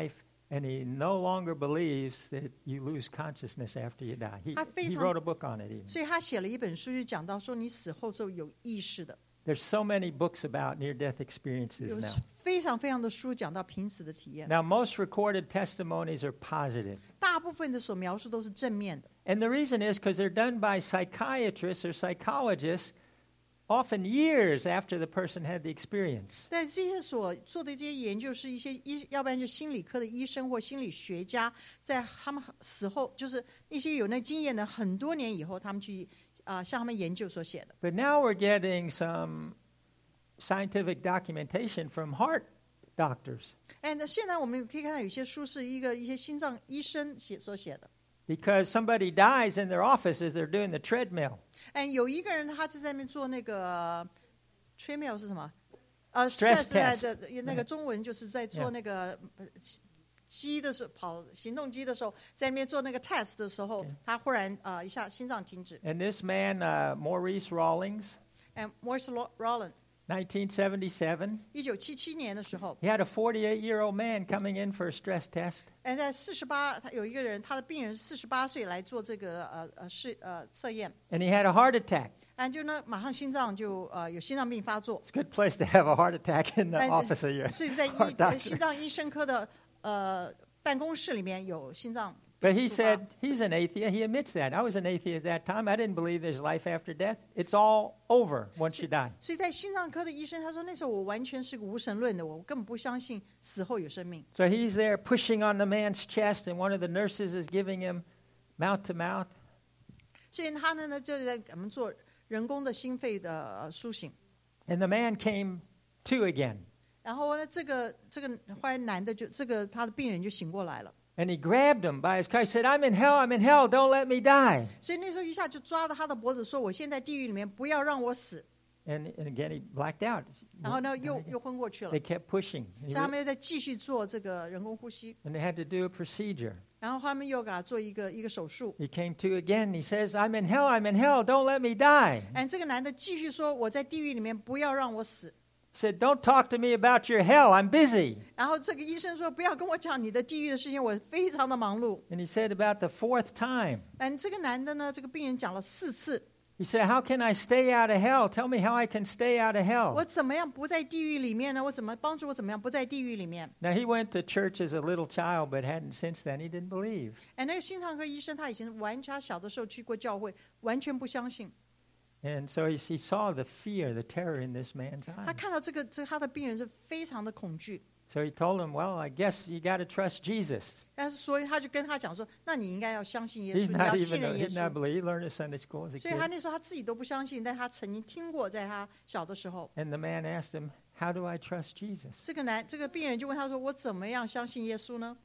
And he no longer believes that you lose consciousness after you die. He, 他非 he 常 wrote a book on it even. 所以他写了一本书，就讲到说你死后之后有意识的， There's so many books about near-death 有 experiences now. 非常非常的书讲到濒死的体验。 Now, most recorded testimonies are positive. 大部分的所描述都是正面的， And the reason is because they're done by psychiatrists or psychologists often years after the person had the experience. 但这些所做的这些研究是一些医，要不然就心理科的医生或心理学家，在他们死后，就是那些有那经验的很多年以后，他们去啊、呃、向他们研究所写的。 But now we're getting some scientific documentation from heart doctors. 哎，那现在我们可以看到有些书是一个一些心脏医生写所写的。 Because somebody dies in their office as they're doing the treadmill. 哎，有一个人他是在那边做那个 treadmill 是什么？呃 Stress ，stress test 的那个中文就是在做那个呃机的时候，跑行动机的时候，在那边做那个 test 的时候，他忽然啊、呃、一下心脏停止。 And this man, uh, Maurice Rawlings, 哎 ，Maurice Rowland， nineteen seventy-seven, 一九七七年的时候， he had a forty-eight-year-old man coming in for a stress test. 哎，在四十八，他有一个人，他的病人四十八岁来做这个呃呃试呃测验， And he had a heart attack. 哎，就呢马上心脏就呃有心脏病发作， It's a good place to have a heart attack in the 哎 office of your 所以在医 heart 呃心 doctor. 脏医生科的呃办公室里面有心脏。 But he 突发 said he's an atheist. He admits that. I was an atheist at that time. I didn't believe there's life after death. It's all over once you die. 所以在心脏科的医生他说那时候我完全是个无神论的，我根本不相信死后有生命。 So he's there pushing on the man's chest, and one of the nurses is giving him mouth to mouth. 所以他呢呢就在给我们做人工的心肺的呃苏醒。 And the man came to again. 然后呢，这个这个后来男的就这个他的病人就醒过来了， And he grabbed him by his collar. He said, I'm in hell, I'm in hell, don't let me die. 所以那时候一下就抓着他的脖子说：“我现在地狱里面，不要让我死。 And, and again, he blacked out. ” 然后呢，又又昏过去了。 They kept pushing. 所以他们又在继续做这个人工呼吸， And they had to do a procedure. 然后他们又给他做一个一个手术。 He came to again. He says, I'm in hell, I'm in hell, don't let me die. 哎，这个男的继续说：“我在地狱里面，不要让我死。” He said, don't talk to me about your hell, I'm busy. 然后这个医生说：“不要跟我讲你的地狱的事情，我非常的忙碌。 And he said about the fourth time, ” 嗯，这个男的呢，这个病人讲了四次， he said, how can I stay out of hell? Tell me how I can stay out of 我 hell. 怎么样不在地狱里面呢？我怎么帮助我怎么样不在地狱里面？ Now, he went to church as a little child, but hadn't since then. He didn't believe. 哎，那个心脏科医生他以前完全他小的时候去过教会，完全不相信。 And so he, he saw the fear, the terror in this man's 他 eyes. 看到这个这他的病人是非常的恐惧， So he told him, well, I guess you got to trust Jesus. 但是所以他就跟他讲说：“那你应该要相信耶 He's 稣，你要 not 信 even, 任耶 he's not 稣。 believe. He learned at Sunday school as a ” 所以他 kid. 那时候他自己都不相信，但他曾经听过，在他小的时候， And the man asked him, how do I trust Jesus? 这个男这个病人就问他说：“我怎么样相信耶稣呢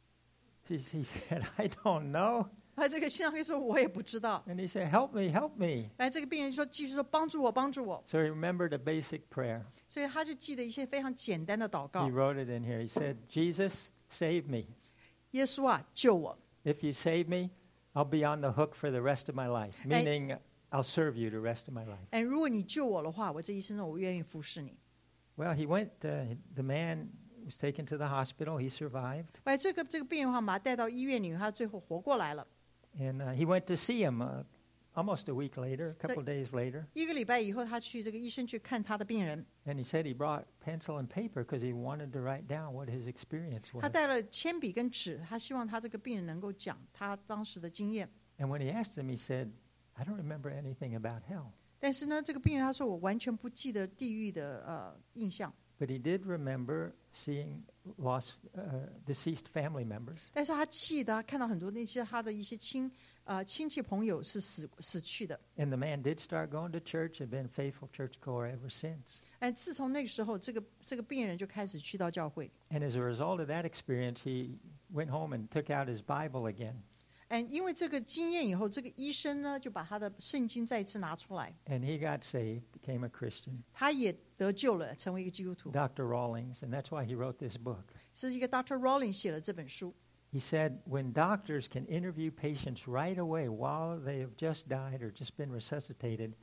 He, he said, I don't know.？” 他这个心脏科医生说：“我也不知道。 And he said, help me, help me. ” 来，这个病人说继续说：“帮助我，帮助我。 So he remembered a basic prayer. ” 所以他就记得一些非常简单的祷告 He：“ wrote it in here. He said, Jesus, save me. 耶稣啊，救我！ If you save me, I'll be on the hook for the rest of my life, meaning I'll serve you the rest of my life. 哎，如果你救我的话，我这一生中我愿意服侍你。” Well, he went, uh, the man was taken to the hospital. He survived. 哎，这个这个病人的话，把他带到医院里，他最后活过来了。 And uh, he went to see him uh, almost a week later, a couple of days later. 一个礼拜以后，他去这个医生去看他的病人， And he said he brought pencil and paper because he wanted to write down what his experience 他 was. 带了铅笔跟纸，他希望他这个病人能够讲他当时的经验。 And when he asked him, he said, I don't remember anything about hell. 但是呢，这个病人他说我完全不记得地狱的呃印象， But he did remember seeing lost, uh, deceased family members. 但是他记得他看到很多那些他的一些亲呃亲戚朋友是死死去的。 And the man did start going to church and been a faithful churchgoer ever since. 哎，自从那个时候，这个这个病人就开始去到教会。 And as a result of that experience, he went home and took out his Bible again. 哎，因为这个经验以后，这个医生呢就把他的圣经再一次拿出来， And he got saved, became a Christian, 他也得救了，成为一个基督徒。 Doctor Rawlings, and that's why he wrote this book. 是一个 Doctor Rowling 写了这本书。 He said, when doctors can interview patients right away while they have just died or just been resuscitated,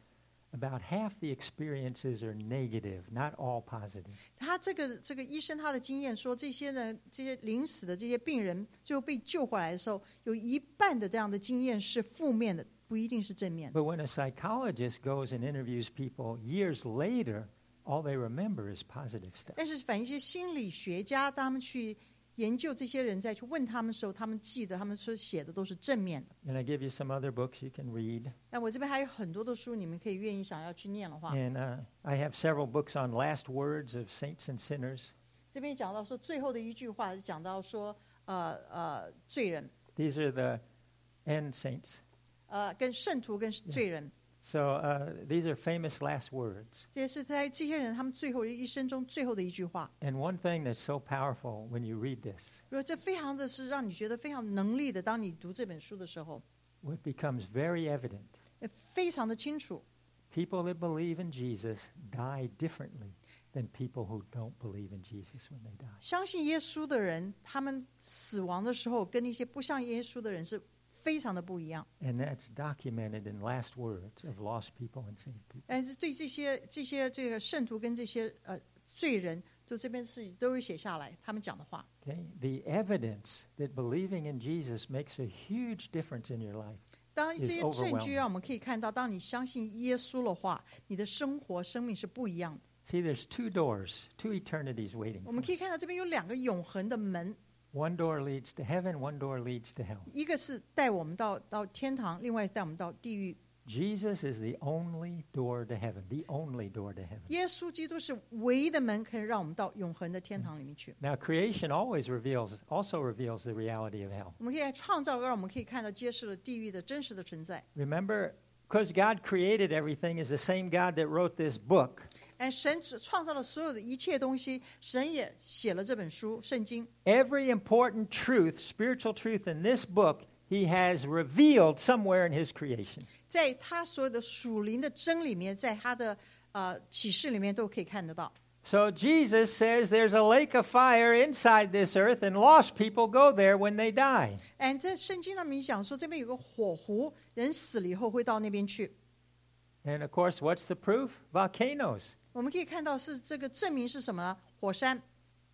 about half the experiences are negative, not all positive. 他这个这个医生他的经验说，这些人这些临死的这些病人最后被救回来的时候，有一半的这样的经验是负面的，不一定是正面的。 But when a psychologist goes and interviews people years later, all they remember is positive stuff. 但是反一些心理学家，当他们去研究这些人再去问他们的时候，他们记得他们说写的都是正面的。 And I give you some other books you can read. 那我这边还有很多的书，你们可以愿意想要去念的话， And uh, I have several books on last words of saints and sinners. 这边讲到说最后的一句话是讲到说，呃呃，罪人， These are the end saints. 呃，跟圣徒跟罪人， So uh, these are famous last words. 这是在这些人他们最后一生中最后的一句话。 And one thing that's so powerful when you read this, 如果这非常的是让你觉得非常能力的，当你读这本书的时候， what becomes very evident, 呃非常的清楚， people that believe in Jesus die differently than people who don't believe in Jesus when they die. 相信耶稣的人，他们死亡的时候跟那些不像耶稣的人是非常的不一样。 And that's documented in last words of lost people and saved people. 但是对这些这些这个圣徒跟这些呃罪人，就这边是都有写下来他们讲的话。 Okay? The evidence that believing in Jesus makes a huge difference in your life. 当这些 is 证据 overwhelming. 让我们可以看到，当你相信耶稣的话，你的生活生命是不一样的。 See, there's two doors, two eternities waiting 我 for 们可以 us. 看到这边有两个永恒的门， One door leads to heaven, one door leads to hell. 一个是带我们到到天堂，另外带我们到地狱。 Jesus is the only door to heaven, the only door to heaven. 耶稣基督是唯一的门，可以让我们到永恒的天堂里面去。 Now, creation always reveals, also reveals the reality of hell. 我们可以来创造，让我们可以看到揭示了地狱的真实的存在。 Remember, because God created everything is the same God that wrote this book. 哎，神创造了所有的一切东西，神也写了这本书《圣经》。 Every important truth, spiritual truth in this book, he has revealed somewhere in his creation. 在他所有的属灵的真里面，在他的呃启示里面都可以看得到。 So Jesus says there's a lake of fire inside this earth, and lost people go there when they die. 哎，在圣经上面讲说，这边有个火湖，人死了以后会到那边去。 And of course, what's the proof? Volcanoes. 我们可以看到是这个证明是什么呢？火山。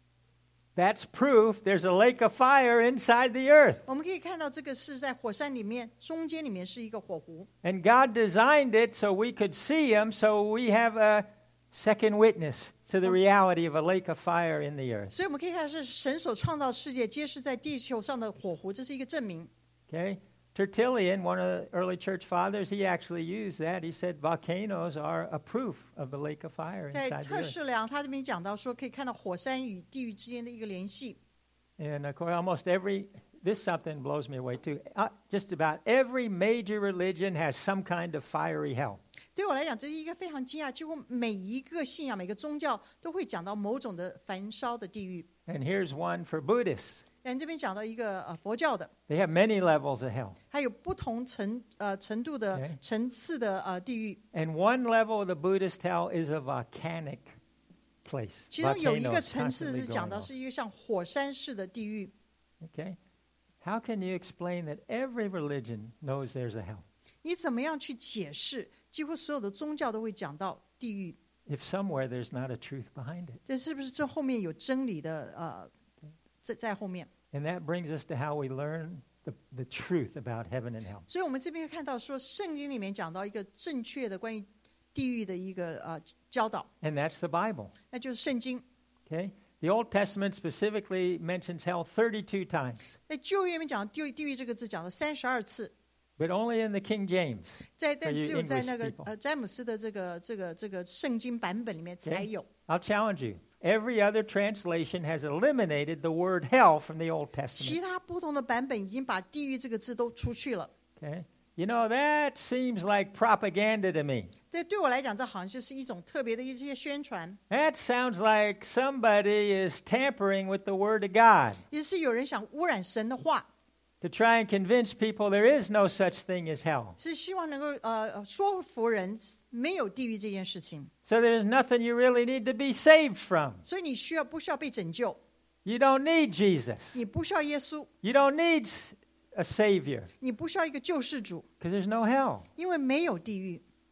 That's proof there's a lake of fire inside the earth. 我们可以看到这个是在火山里面，中间里面是一个火湖。 And God designed it so we could see him, so we have a second witness to the reality of a lake of fire in the earth. 所以我们可以看到是神所创造世界，揭示在地球上的火湖，这是一个证明。 Okay? Tertullian, one of the early church fathers, he actually used that. He said volcanoes are a proof of the lake of fire 在 inside the 特 earth. 士良他这边讲到说，可以看到火山与地狱之间的一个联系。 And of course, almost every, this something blows me away too. Uh, just about every major religion has some kind of fiery hell. 对我来讲，这是一个非常惊讶，几乎每一个信仰、每个宗教都会讲到某种的焚烧的地狱。 And here's one for Buddhists. 但这边讲到一个呃佛教的， They have many levels of hell. 还有不同程呃程度的 Okay. 层次的呃地狱。 And one level of the Buddhist hell is a volcanic place. 其中有一个 Volcanoes 层次 constantly 是讲 going 到 off. 是一个像火山式的地狱。 Okay? How can you explain that every religion knows there's a hell? 你怎么样去解释？几乎所有的宗教都会讲到地狱， If somewhere there's not a truth behind it. 这是不是这后面有真理的呃在在后面？ And that brings us to how we learn the, the truth about heaven and hell. 所以我们这边看到说，圣经里面讲到一个正确的关于地狱的一个呃教导， And that's the Bible. 那就是圣经。 Okay? The Old Testament specifically mentions hell thirty-two times, 在旧约里面讲地狱地狱这个字讲了三十二次， but only in the King James. 在但 For you 只有在 English 那个 people. 呃詹姆斯的这个这个这个圣经版本里面才 Okay? 有。 I'll challenge you. Every other translation has eliminated the word hell from the Old 其 Testament. 他不同的版本已经把地狱这个字都除去了。 Okay? You know, that seems like propaganda to me. 这对我来讲，这好像就是一种特别的一些宣传， That sounds like somebody is tampering with the Word of God 也是有人想污染神的话， to try and convince people there is no such thing as hell. 是希望能够呃说服人没有地狱这件事情， So there's nothing you really need to be saved from. 所以你需要不需要被拯救？ You don't need Jesus. 你不需要耶稣， You don't need s- a Savior 你不需要一个救世主， because there's no hell. 因为没有地狱。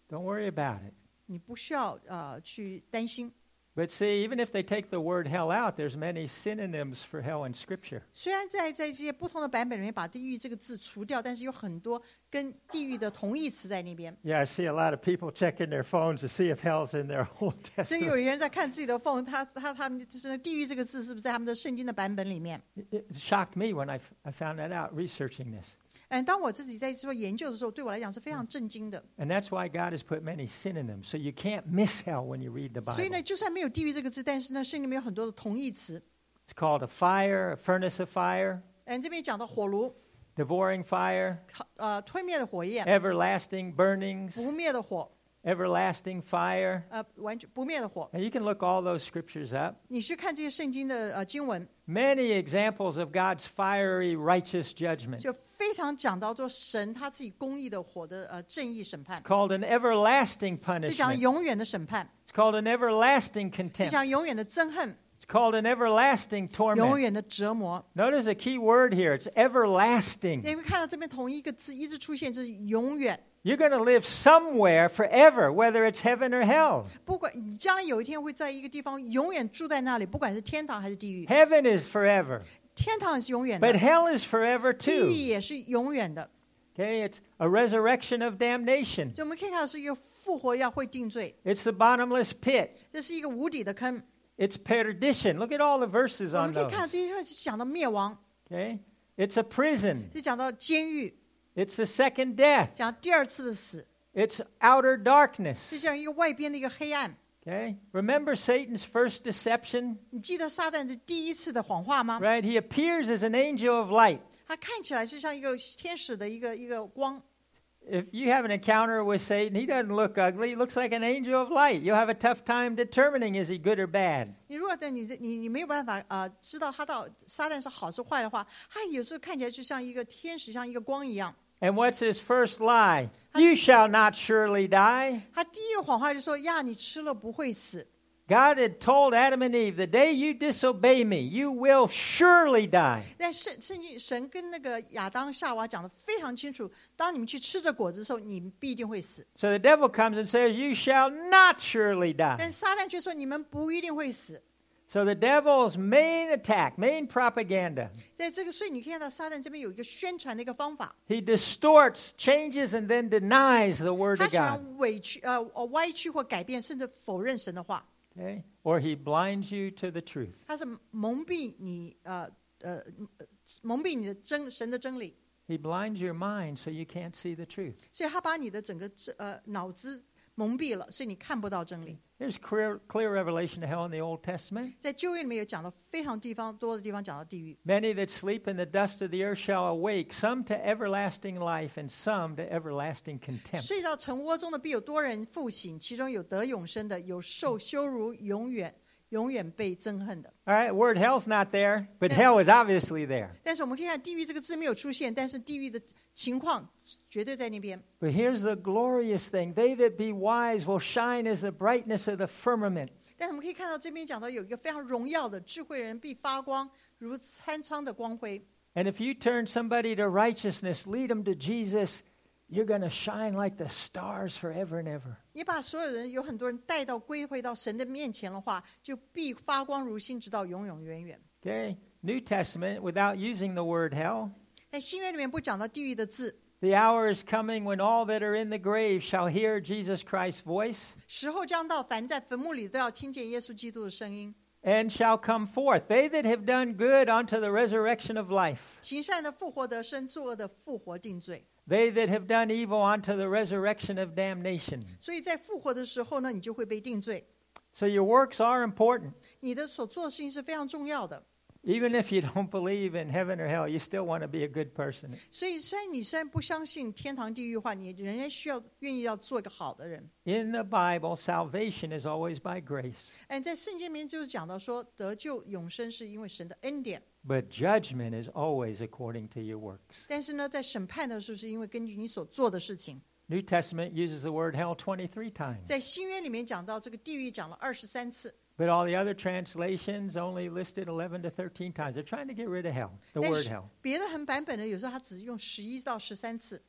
Don't worry about it. 你不需要呃去担心。 But see, even if they take the word hell out, there's many synonyms for hell in Scripture. 虽然在在这些不同的版本里面把地狱这个字除掉，但是有很多跟地狱的同义词在那边。 Yeah, I see a lot of people checking their phones to see if hell's in their Old 所以有 Testament. 人在看自己的 phone， 他他他们就是地狱这个字是不是在他们的圣经的版本里面？ It it shocked me when I, f- I found that out researching this. 嗯，当我自己在做研究的时候，对我来讲是非常震惊的。 And that's why God has put many synonyms, so you can't miss hell when you read the 所以 Bible. 呢，就算没有地狱这个字，但是呢，圣经里面有很多的同义词。 It's called a fire, a furnace of fire, 嗯，这边讲到火炉， devouring fire, 呃，吞灭的火焰， everlasting burnings, 不灭的火， everlasting fire. 呃，完全不灭的火。 Now you can look all those scriptures up. 你去看这些圣经的呃经文， Many examples of God's fiery, righteous judgment. 就非常讲到说神他自己公义的火的呃正义审判， Called an everlasting 就讲 punishment. 永远的审判， It's called an everlasting 就 contempt. 讲永远的憎恨， It's called an everlasting 永 torment. 远的折磨。 Notice a key word here. It's everlasting. 你会看到这边同一个字一直出现，就是永远。 You're going to live somewhere forever, whether it's heaven or hell. 不管你将来有一天会在一个地方永远住在那里，不管是天堂还是地狱， Heaven is forever, 天堂也是永远的 but，hell is forever 地狱 too. 也是永远的。 Okay, it's a resurrection of damnation. 就我们可以看到是一个复活要会定罪， It's the bottomless pit. 这是一个无底的坑。 It's perdition. Look at all the verses 我 on 们可以 those. 看到这些是讲到灭亡， Okay, it's a prison. 是讲到监狱， It's the second death. 讲第二次的死， It's outer darkness. 是讲一个外边的一个黑暗。 Okay, remember Satan's first deception, 你记得撒旦的第一次的谎话吗？ right? He appears as an angel of light. 他看起来是像一个天使的一个一个光。 If you have an encounter with Satan, he doesn't look ugly. He looks like an angel of light. You'll have a tough time determining is he good or bad. 你如果在你你你没有办法呃知道他到撒旦是好是坏的话，他有时候看起来就像一个天使，像一个光一样。 And what's his first lie? You shall not surely die. 他第一个谎话就说呀，你吃了不会死。 God had told Adam and Eve, the day you disobey me, you will surely die. 但圣圣经神跟那个亚当夏娃讲的非常清楚，当你们去吃这果子的时候，你们必定会死。 So the devil comes and says, you shall not surely 但 die. 撒旦却说你们不一定会死。 So the devil's main attack, main propaganda, 在这个，所以你看到撒旦这边有一个宣传的一个方法， he distorts, changes, and then denies the word 他 of 喜 God. 欢委屈呃呃歪曲或改变，甚至否认神的话。 Okay? Or he blinds you to the truth. 他是蒙蔽你呃呃呃蒙蔽你的真神的真理， He blinds your mind so you can't see the truth. 所以他把你的整个呃脑子蒙蔽了，所以你看不到真理。 There's clear, clear revelation of hell in the Old Testament. 在旧约里面有讲到非常地方多的地方讲到地狱， Many that sleep in the dust of the earth shall awake, some to everlasting life and some to everlasting contempt. 睡到沉窝中的必有多人复醒，其中有得永生的，有受羞辱，永远永远被憎恨的。 All right, word hell's not there, but hell is obviously there. 但是我们可以看地狱这个字没有出现，但是地狱的情况绝对在那边。 But here's the glorious thing. They that be wise will shine as the brightness of the firmament. 但是我们可以看到这边讲到有一个非常荣耀的智慧人必发光，如参苍的光辉。 And if you turn somebody to righteousness, lead them to Jesus, you're going to shine like the stars forever and ever. 你把所有人有很多人带到归回到神的面前的话，就必发光如星，直到永永远远。 Okay? New Testament, without using the word hell. 在新约里面不讲到地狱的字， The hour is coming when all that are in the grave shall hear Jesus Christ's voice 时候将到，凡在坟墓里都要听见耶稣基督的声音。 and shall come forth. They that have done good unto the resurrection of life. 行善的复活得生，作恶的复活定罪。 They that have done evil unto the resurrection of damnation. 所以在复活的时候呢，你就会被定罪。 So your works are important. 你的所做的事情是非常重要的。 Even if you don't believe in heaven or hell, you still want to be a good person. 所以，虽然你虽然不相信天堂地狱的话，你仍然需要愿意要做一个好的人。 In the Bible, salvation is always by grace, 哎，在圣经里面就是讲到说，得救永生是因为神的恩典， but judgment is always according to your works. 但是呢，在审判的时候是因为根据你所做的事情。 New Testament uses the word hell twenty-three times, 在新约里面讲到这个地狱讲了二十三次， but all the other translations only listed eleven to thirteen times. They're trying to get rid of hell, the 但 word 是 hell. 别的很版本的有时候它只用十一到十三次。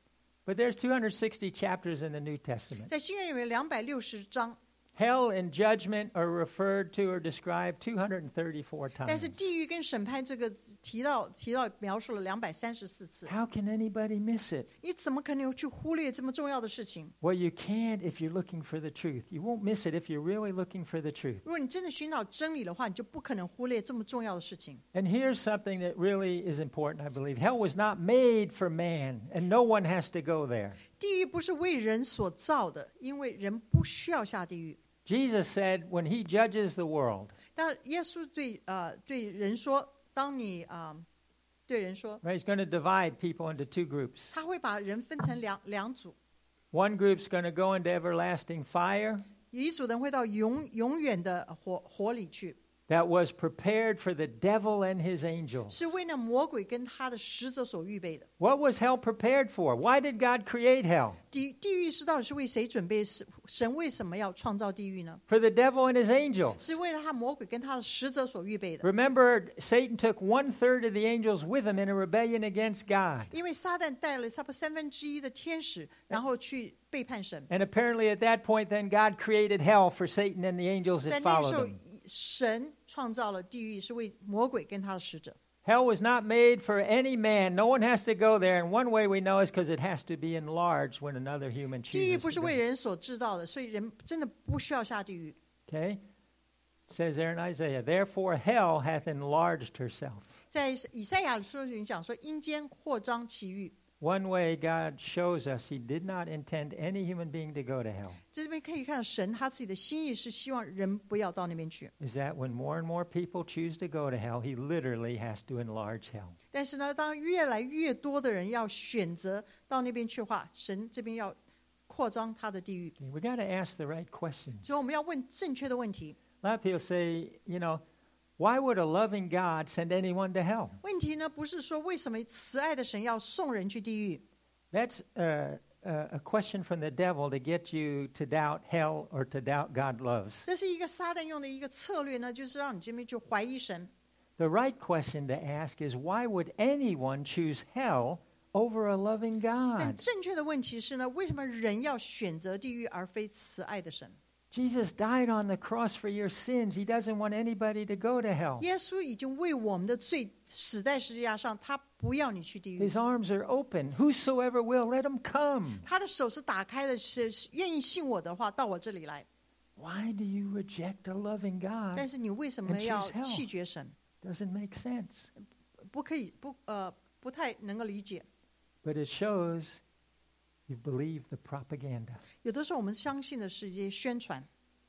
But there's two hundred sixty chapters in the New Testament. 在新约里面两百六十章， Hell and judgment are referred to or described two hundred thirty-four 但是 times. 地狱跟审判这个提到提到描述了两百三十四次。 How can anybody miss it? 你怎么可能去忽略这么重要的事情？ Well, you can't if you're looking for the truth. You won't miss it if you're really looking for the truth. 如果你真的寻找真理的话，你就不可能忽略这么重要的事情。 And here's something that really is important, I believe. Hell was not made for man, and no one has to go there. 地狱不是为人所造的，因为人不需要下地狱。 Jesus said when he judges the world, 但耶稣对呃对人说，当你啊、呃、对人说， right, he's going to divide people into two groups. 他会把人分成两两组， One group's going to go into everlasting fire 有一组人会到永永远的火火里去， that was prepared for the devil and his angels. 是为那魔鬼跟他的使者所预备的。 What was hell prepared for? Why did God create hell? 地地狱是到底是为谁准备？是神为什么要创造地狱呢？ For the devil and his angels. 是为了他魔鬼跟他的使者所预备的。 Remember, Satan took one third of the angels with him in a rebellion against God. 因为撒旦带了差不多三分之一的天使，然后去背叛神。 And apparently at that point, then God created hell for Satan and the angels 在 that 那个 followed 时候 him.， 神创造了地狱，是为魔鬼跟他的使者。 Hell was not made for any man. No one has to go there. And one way we know is because it has to be enlarged when another human 地狱 chooses 不是 to 为 go. 人所制造的，所以人真的不需要下地狱。 Okay? It says there in Isaiah, therefore hell hath enlarged herself. 在以赛亚书里讲说，阴间扩张其欲。 One way God shows us he did not intend any human being to go to hell 这边可以看到神他自己的心意是希望人不要到那边去， is that when more and more people choose to go to hell, he literally has to enlarge hell. 但是呢，当越来越多的人要选择到那边去的话，神这边要扩张他的地狱， Okay, we got to ask the right questions. 所以我们要问正确的问题。 A lot of people say, you know, why would a loving God send anyone to hell? 问题呢，不是说为什么慈爱的神要送人去地狱， That's uh, uh, a question from the devil to get you to doubt hell or to doubt God loves. 这是一个撒旦用的一个策略呢，就是让你这边去怀疑神。 The right question to ask is, why would anyone choose hell over a loving 但 God? 正确的问题是呢，为什么人要选择地狱而非慈爱的神？ Jesus died on the cross for your sins. He doesn't want anybody to go to hell. 耶稣已经为我们的罪死在十字架上，他不要你去地狱 His。arms are open. Whosoever will, let him come. 他的手是打开的，是是愿意信我的话，到我这里来。 Why do you reject a loving 但 God? 是你为什么 And choose 要 hell. 弃绝神？ Doesn't make sense. 不可以，不呃，不太能够理解。 But it shows you believe the propaganda. 有的时候我们相信的是一些宣传，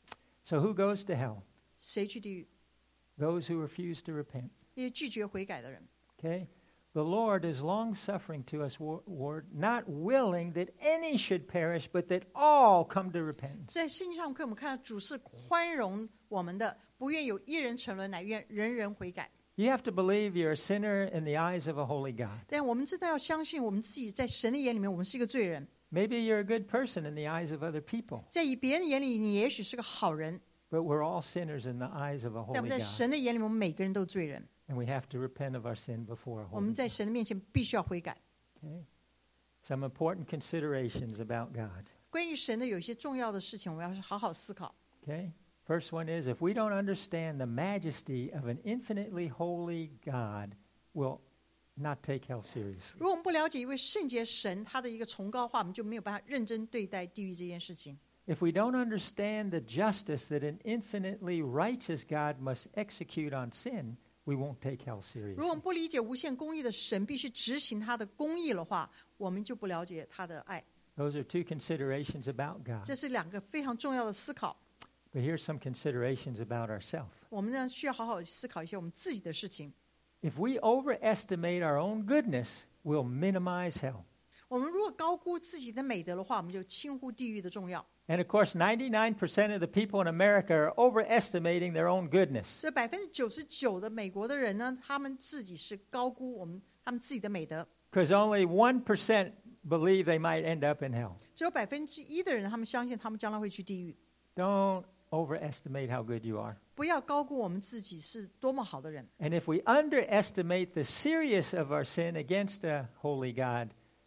So who goes to hell? 谁去地狱？ Those who refuse to repent. 那些拒绝悔改的人。 Okay? The Lord is long suffering to us, Lord, not willing that any should perish, but that all come to repentance. 在圣经上课，我们看到主是宽容我们的，不愿有一人沉沦，乃愿人人悔改。 You have to believe you're a sinner in the eyes of a holy God. 但我们真的要相信，我们自己在神的眼里面，我们是一个罪人； Maybe you're a good person in the eyes of other people, 在以别人的眼里，你也许是个好人， but we're all sinners in the eyes of a 但我 holy 们在 God. 神的眼里面，我们每个人都罪人。 And we have to repent of our sin before a 我们 holy 在 God. 神的面前必须要悔改。 Okay? Some important considerations about God. 关于神的有一些重要的事情，我们要好好思考。 Okay? First one is, if we don't understand the majesty of an infinitely holy God, we'll not take hell seriously. 如果我们不了解一位圣洁神他的一个崇高化，我们就没有办法认真对待地狱这件事情。 If we don't understand the justice that an infinitely righteous God must execute on sin, we won't take hell 如果我 seriously. 们不理解无限公义的神必须执行他的公义的话，我们就不了解他的爱。 Those are two considerations about God. 这是两个非常重要的思考。 But here's some considerations about ourselves. 我们呢需要好好思考一些我们自己的事情。 If we overestimate our own goodness, we'll minimize hell. 我们如果高估自己的美德的话，我们就轻忽地狱的重要。 And of course, ninety-nine percent of the people in America are overestimating their own goodness. 所以百分之九十九的美国的人呢，他们自己是高估我们他们自己的美德， Because only one percent believe they might end up in hell. 只有百分之一的人他们相信他们将来会去地狱。 Don't overestimate how good you are. 不要高估我们自己是多么好的人。 And if we underestimate the seriousness of our sin against a holy God,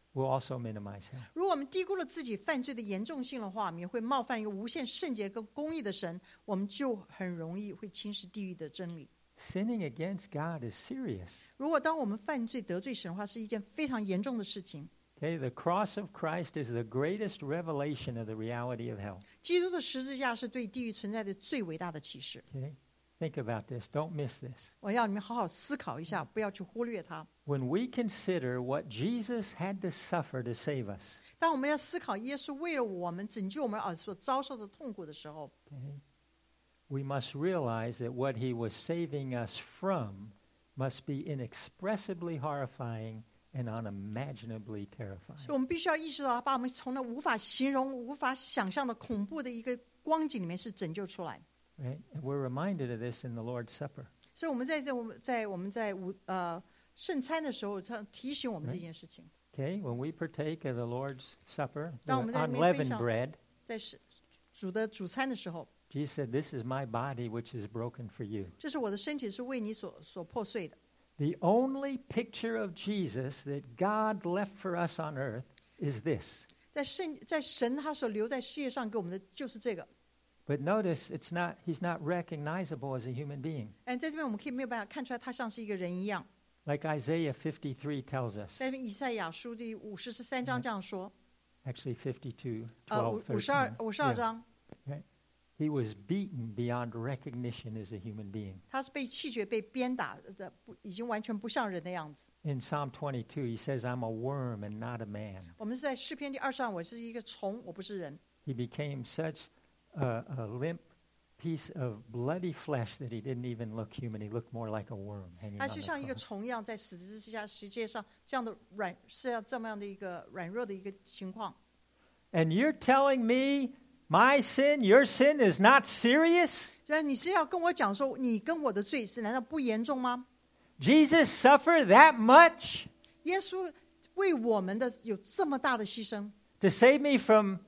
we'll also minimize hell. 如果我们低估了自己犯罪的严重性的话，我们也会冒犯一个无限圣洁跟公义的神，我们就很容易会轻视地狱的真理。 Sinning against God is serious. 如果当我们犯罪得罪神的话，是一件非常严重的事情。 Okay, the cross of Christ is the greatest revelation of the reality of hell. 基督的十字架是对地狱存在的最伟大的启示。 Okay? Think about this. Don't miss this. 我要你们好好思考一下，不要去忽略它。 When we consider what Jesus had to suffer to save us, 当我们要思考耶稣为了我们拯救我们而所遭受的痛苦的时候， okay, we must realize that what he was saving us from must be inexpressibly horrifying and unimaginably terrifying. 所以我们必须要意识到，他把我们从那无法形容、无法想象的恐怖的一个光景里面是拯救出来。 Right? And we're reminded of this in the Lord's Supper. 所以我们在这我们在我们在午呃圣餐的时候，他提醒我们这件事情。 Okay, when we partake of the Lord's Supper, the 当我们在里面分 unleavened 享 bread, 在是主的主餐的时候， Jesus said, "This is my body, which is broken for you." 这是我的身体是为你所所破碎的。 The only picture of Jesus that God left for us on earth is this. 在圣在神他所留在世界上给我们的就是这个。 But notice, it's not, he's not recognizable as a human being. 哎，在这边我们可以没有办法看出来他像是一个人一样。 Like Isaiah fifty-three tells us. 在以赛亚书第五十三章这样说， Actually, fifty-two, 呃， twelve, 五十二 thirteen. 五十二 Yeah. 章， Right? He was beaten beyond recognition as a human being. 他是被气绝、被鞭打的，不已经完全不像人的样子。 In Psalm twenty-two, he says, "I'm a worm and not a man." 我们是在诗篇第二十二，我是一个虫，我不是人。 He became such a, a limp piece of bloody flesh that he didn't even look human. He looked more like a worm hanging 他 on 就 the 像一个 cross. 虫一样，在十字架世界上这样的软，是要这么样的一个软弱的一个情况。 And you're telling me my sin, your sin is not serious? 所以你是要跟我讲说，你跟我的罪是难道不严重吗？ Jesus suffered that much 耶稣为我们的有这么大的牺牲， to save me from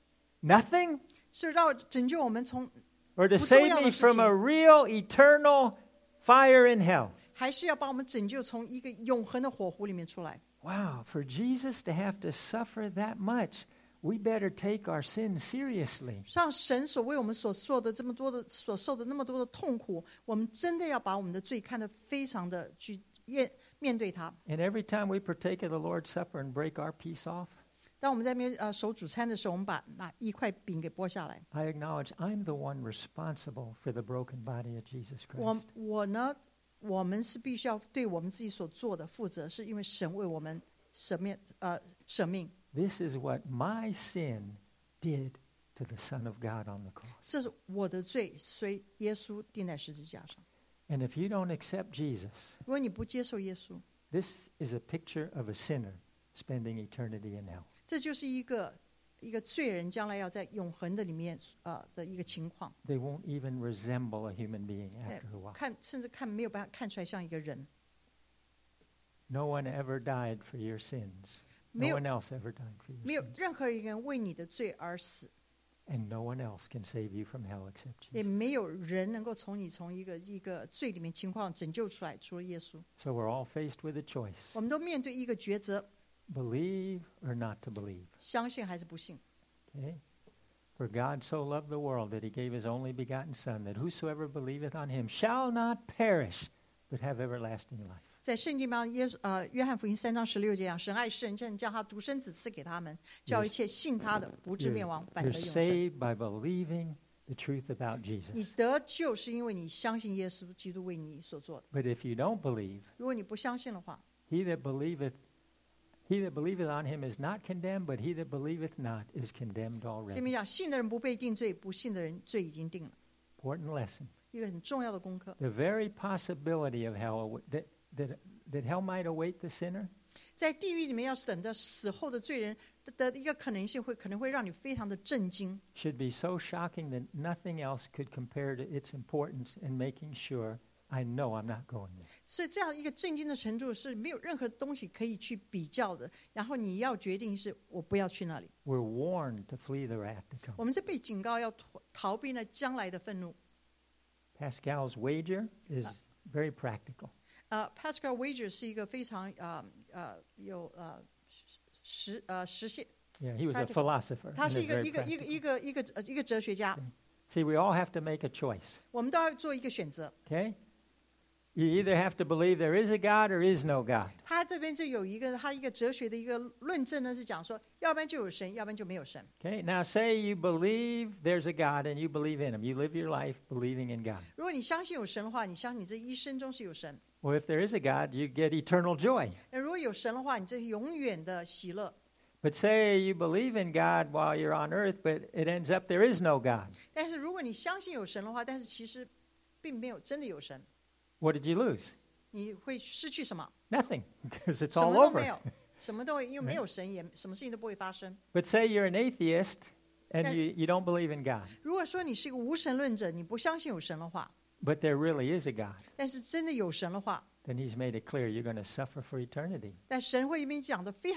nothing? 是让拯救我们从， Or to 不重要 save 的 me 事 from 情。 a real eternal fire in hell? 还是要把我们拯救从一个永恒的火湖里面出来。 Wow, for Jesus to have to suffer that much, we better take our sin seriously. 像神所为我们所受的这么多的所受的那么多的痛苦，我们真的要把我们的罪看得非常的去面面对它。 And every time we partake of the Lord's Supper and break our piece off, 当我们在面呃守主餐的时候，我们把那一块饼给剥下来。 I acknowledge I'm the one responsible for the broken body of Jesus 我 Christ. 我呢，我们是必须要对我们自己所做的负责，是因为神为我们舍命呃舍命。 This is what my sin did to the Son of God on the cross. 这是我的罪，随耶稣钉在十字架上。 And if you don't accept Jesus, 如果你不接受耶稣， this is a picture of a sinner spending eternity in hell. 这就是一个一个罪人将来要在永恒的里面呃的一个情况。 They won't even resemble a human being after a while. 看甚至看没有办法看出来像一个人。 No one ever died for your sins. 没 No 有 one else ever died for 没 your 有 sins. 任何一个人为你的罪而死， And no one else can save you from hell except 也 Jesus. 没有人能够从你从一个一个罪里面情况拯救出来，除了耶稣。 So we're all faced with a choice. 我们都面对一个抉择， Believe or not to believe. 相信还是不信。 Okay? For God so loved the world that he gave his only begotten Son, that whosoever believeth on him shall not perish, but have everlasting life. 在圣经上，耶稣呃，约翰福音三章十六节讲，神爱世人，正将他独生子赐给他们，叫一切信他的不至 You're, 灭亡，反 you're 得永生。 saved by believing the truth about 你 Jesus. 得救是因为你相信耶稣基督为你所做的。 But if you don't believe, 如果你不相信的话， he that believeth he that believeth on him is not condemned, but he that believeth not is condemned 圣 already. 经讲，信的人不被定罪，不信的人罪已经定了。 Important lesson. 一个很重要的功课， The very possibility of hell that that that hell might await the sinner 在地狱里面，要是等到死后的罪人的一个可能性会，可能会让你非常的震惊。 should be so shocking that nothing else could compare to its importance in making sure I know I'm not going there. 所以这样一个震惊的程度是没有任何东西可以去比较的。然后你要决定是我不要去那里。 We're warned to flee the wrath to come. 我们是被警告要逃逃避那将来的愤怒。 Pascal's wager is very practical. 呃、uh, ，Pascal wager 是一个非常呃呃有呃实呃实现。 Yeah, he was a Practical. philosopher. 他 and 是 a 一个 very 一个一个 practical. 一个一个呃一个哲学家。 See, we all have to make a choice. 我们都要做一个选择。 Okay? You either have to believe there is a God or is no God. 他这边就有一个他一个哲学的一个论证呢，是讲说，要不然就有神，要不然就没有神。 Okay? Now, say you believe there's a God and you believe in Him. You live your life believing in God. 如果你相信有神的话，你相信你这一生中是有神。 Well, if there is a God, you get eternal joy. 那如果有神的话，你这是永远的喜乐。 But say you believe in God while you're on earth, but it ends up there is no God. 但是如果你相信有神的话，但是其实并没有真的有神， What did you lose? 你会失去什么？ Nothing, because it's 什 all 么都没 over. 有，什么都会因为没有神，也什么事情都不会发生。 But say you're an atheist and Then- you, you don't believe in God, 如果说你是一个无神论者，你不相信有神的话， but there really is a God, 但是真的有神的话， then He's made it clear you're going to suffer for eternity. 但神会一边讲的非常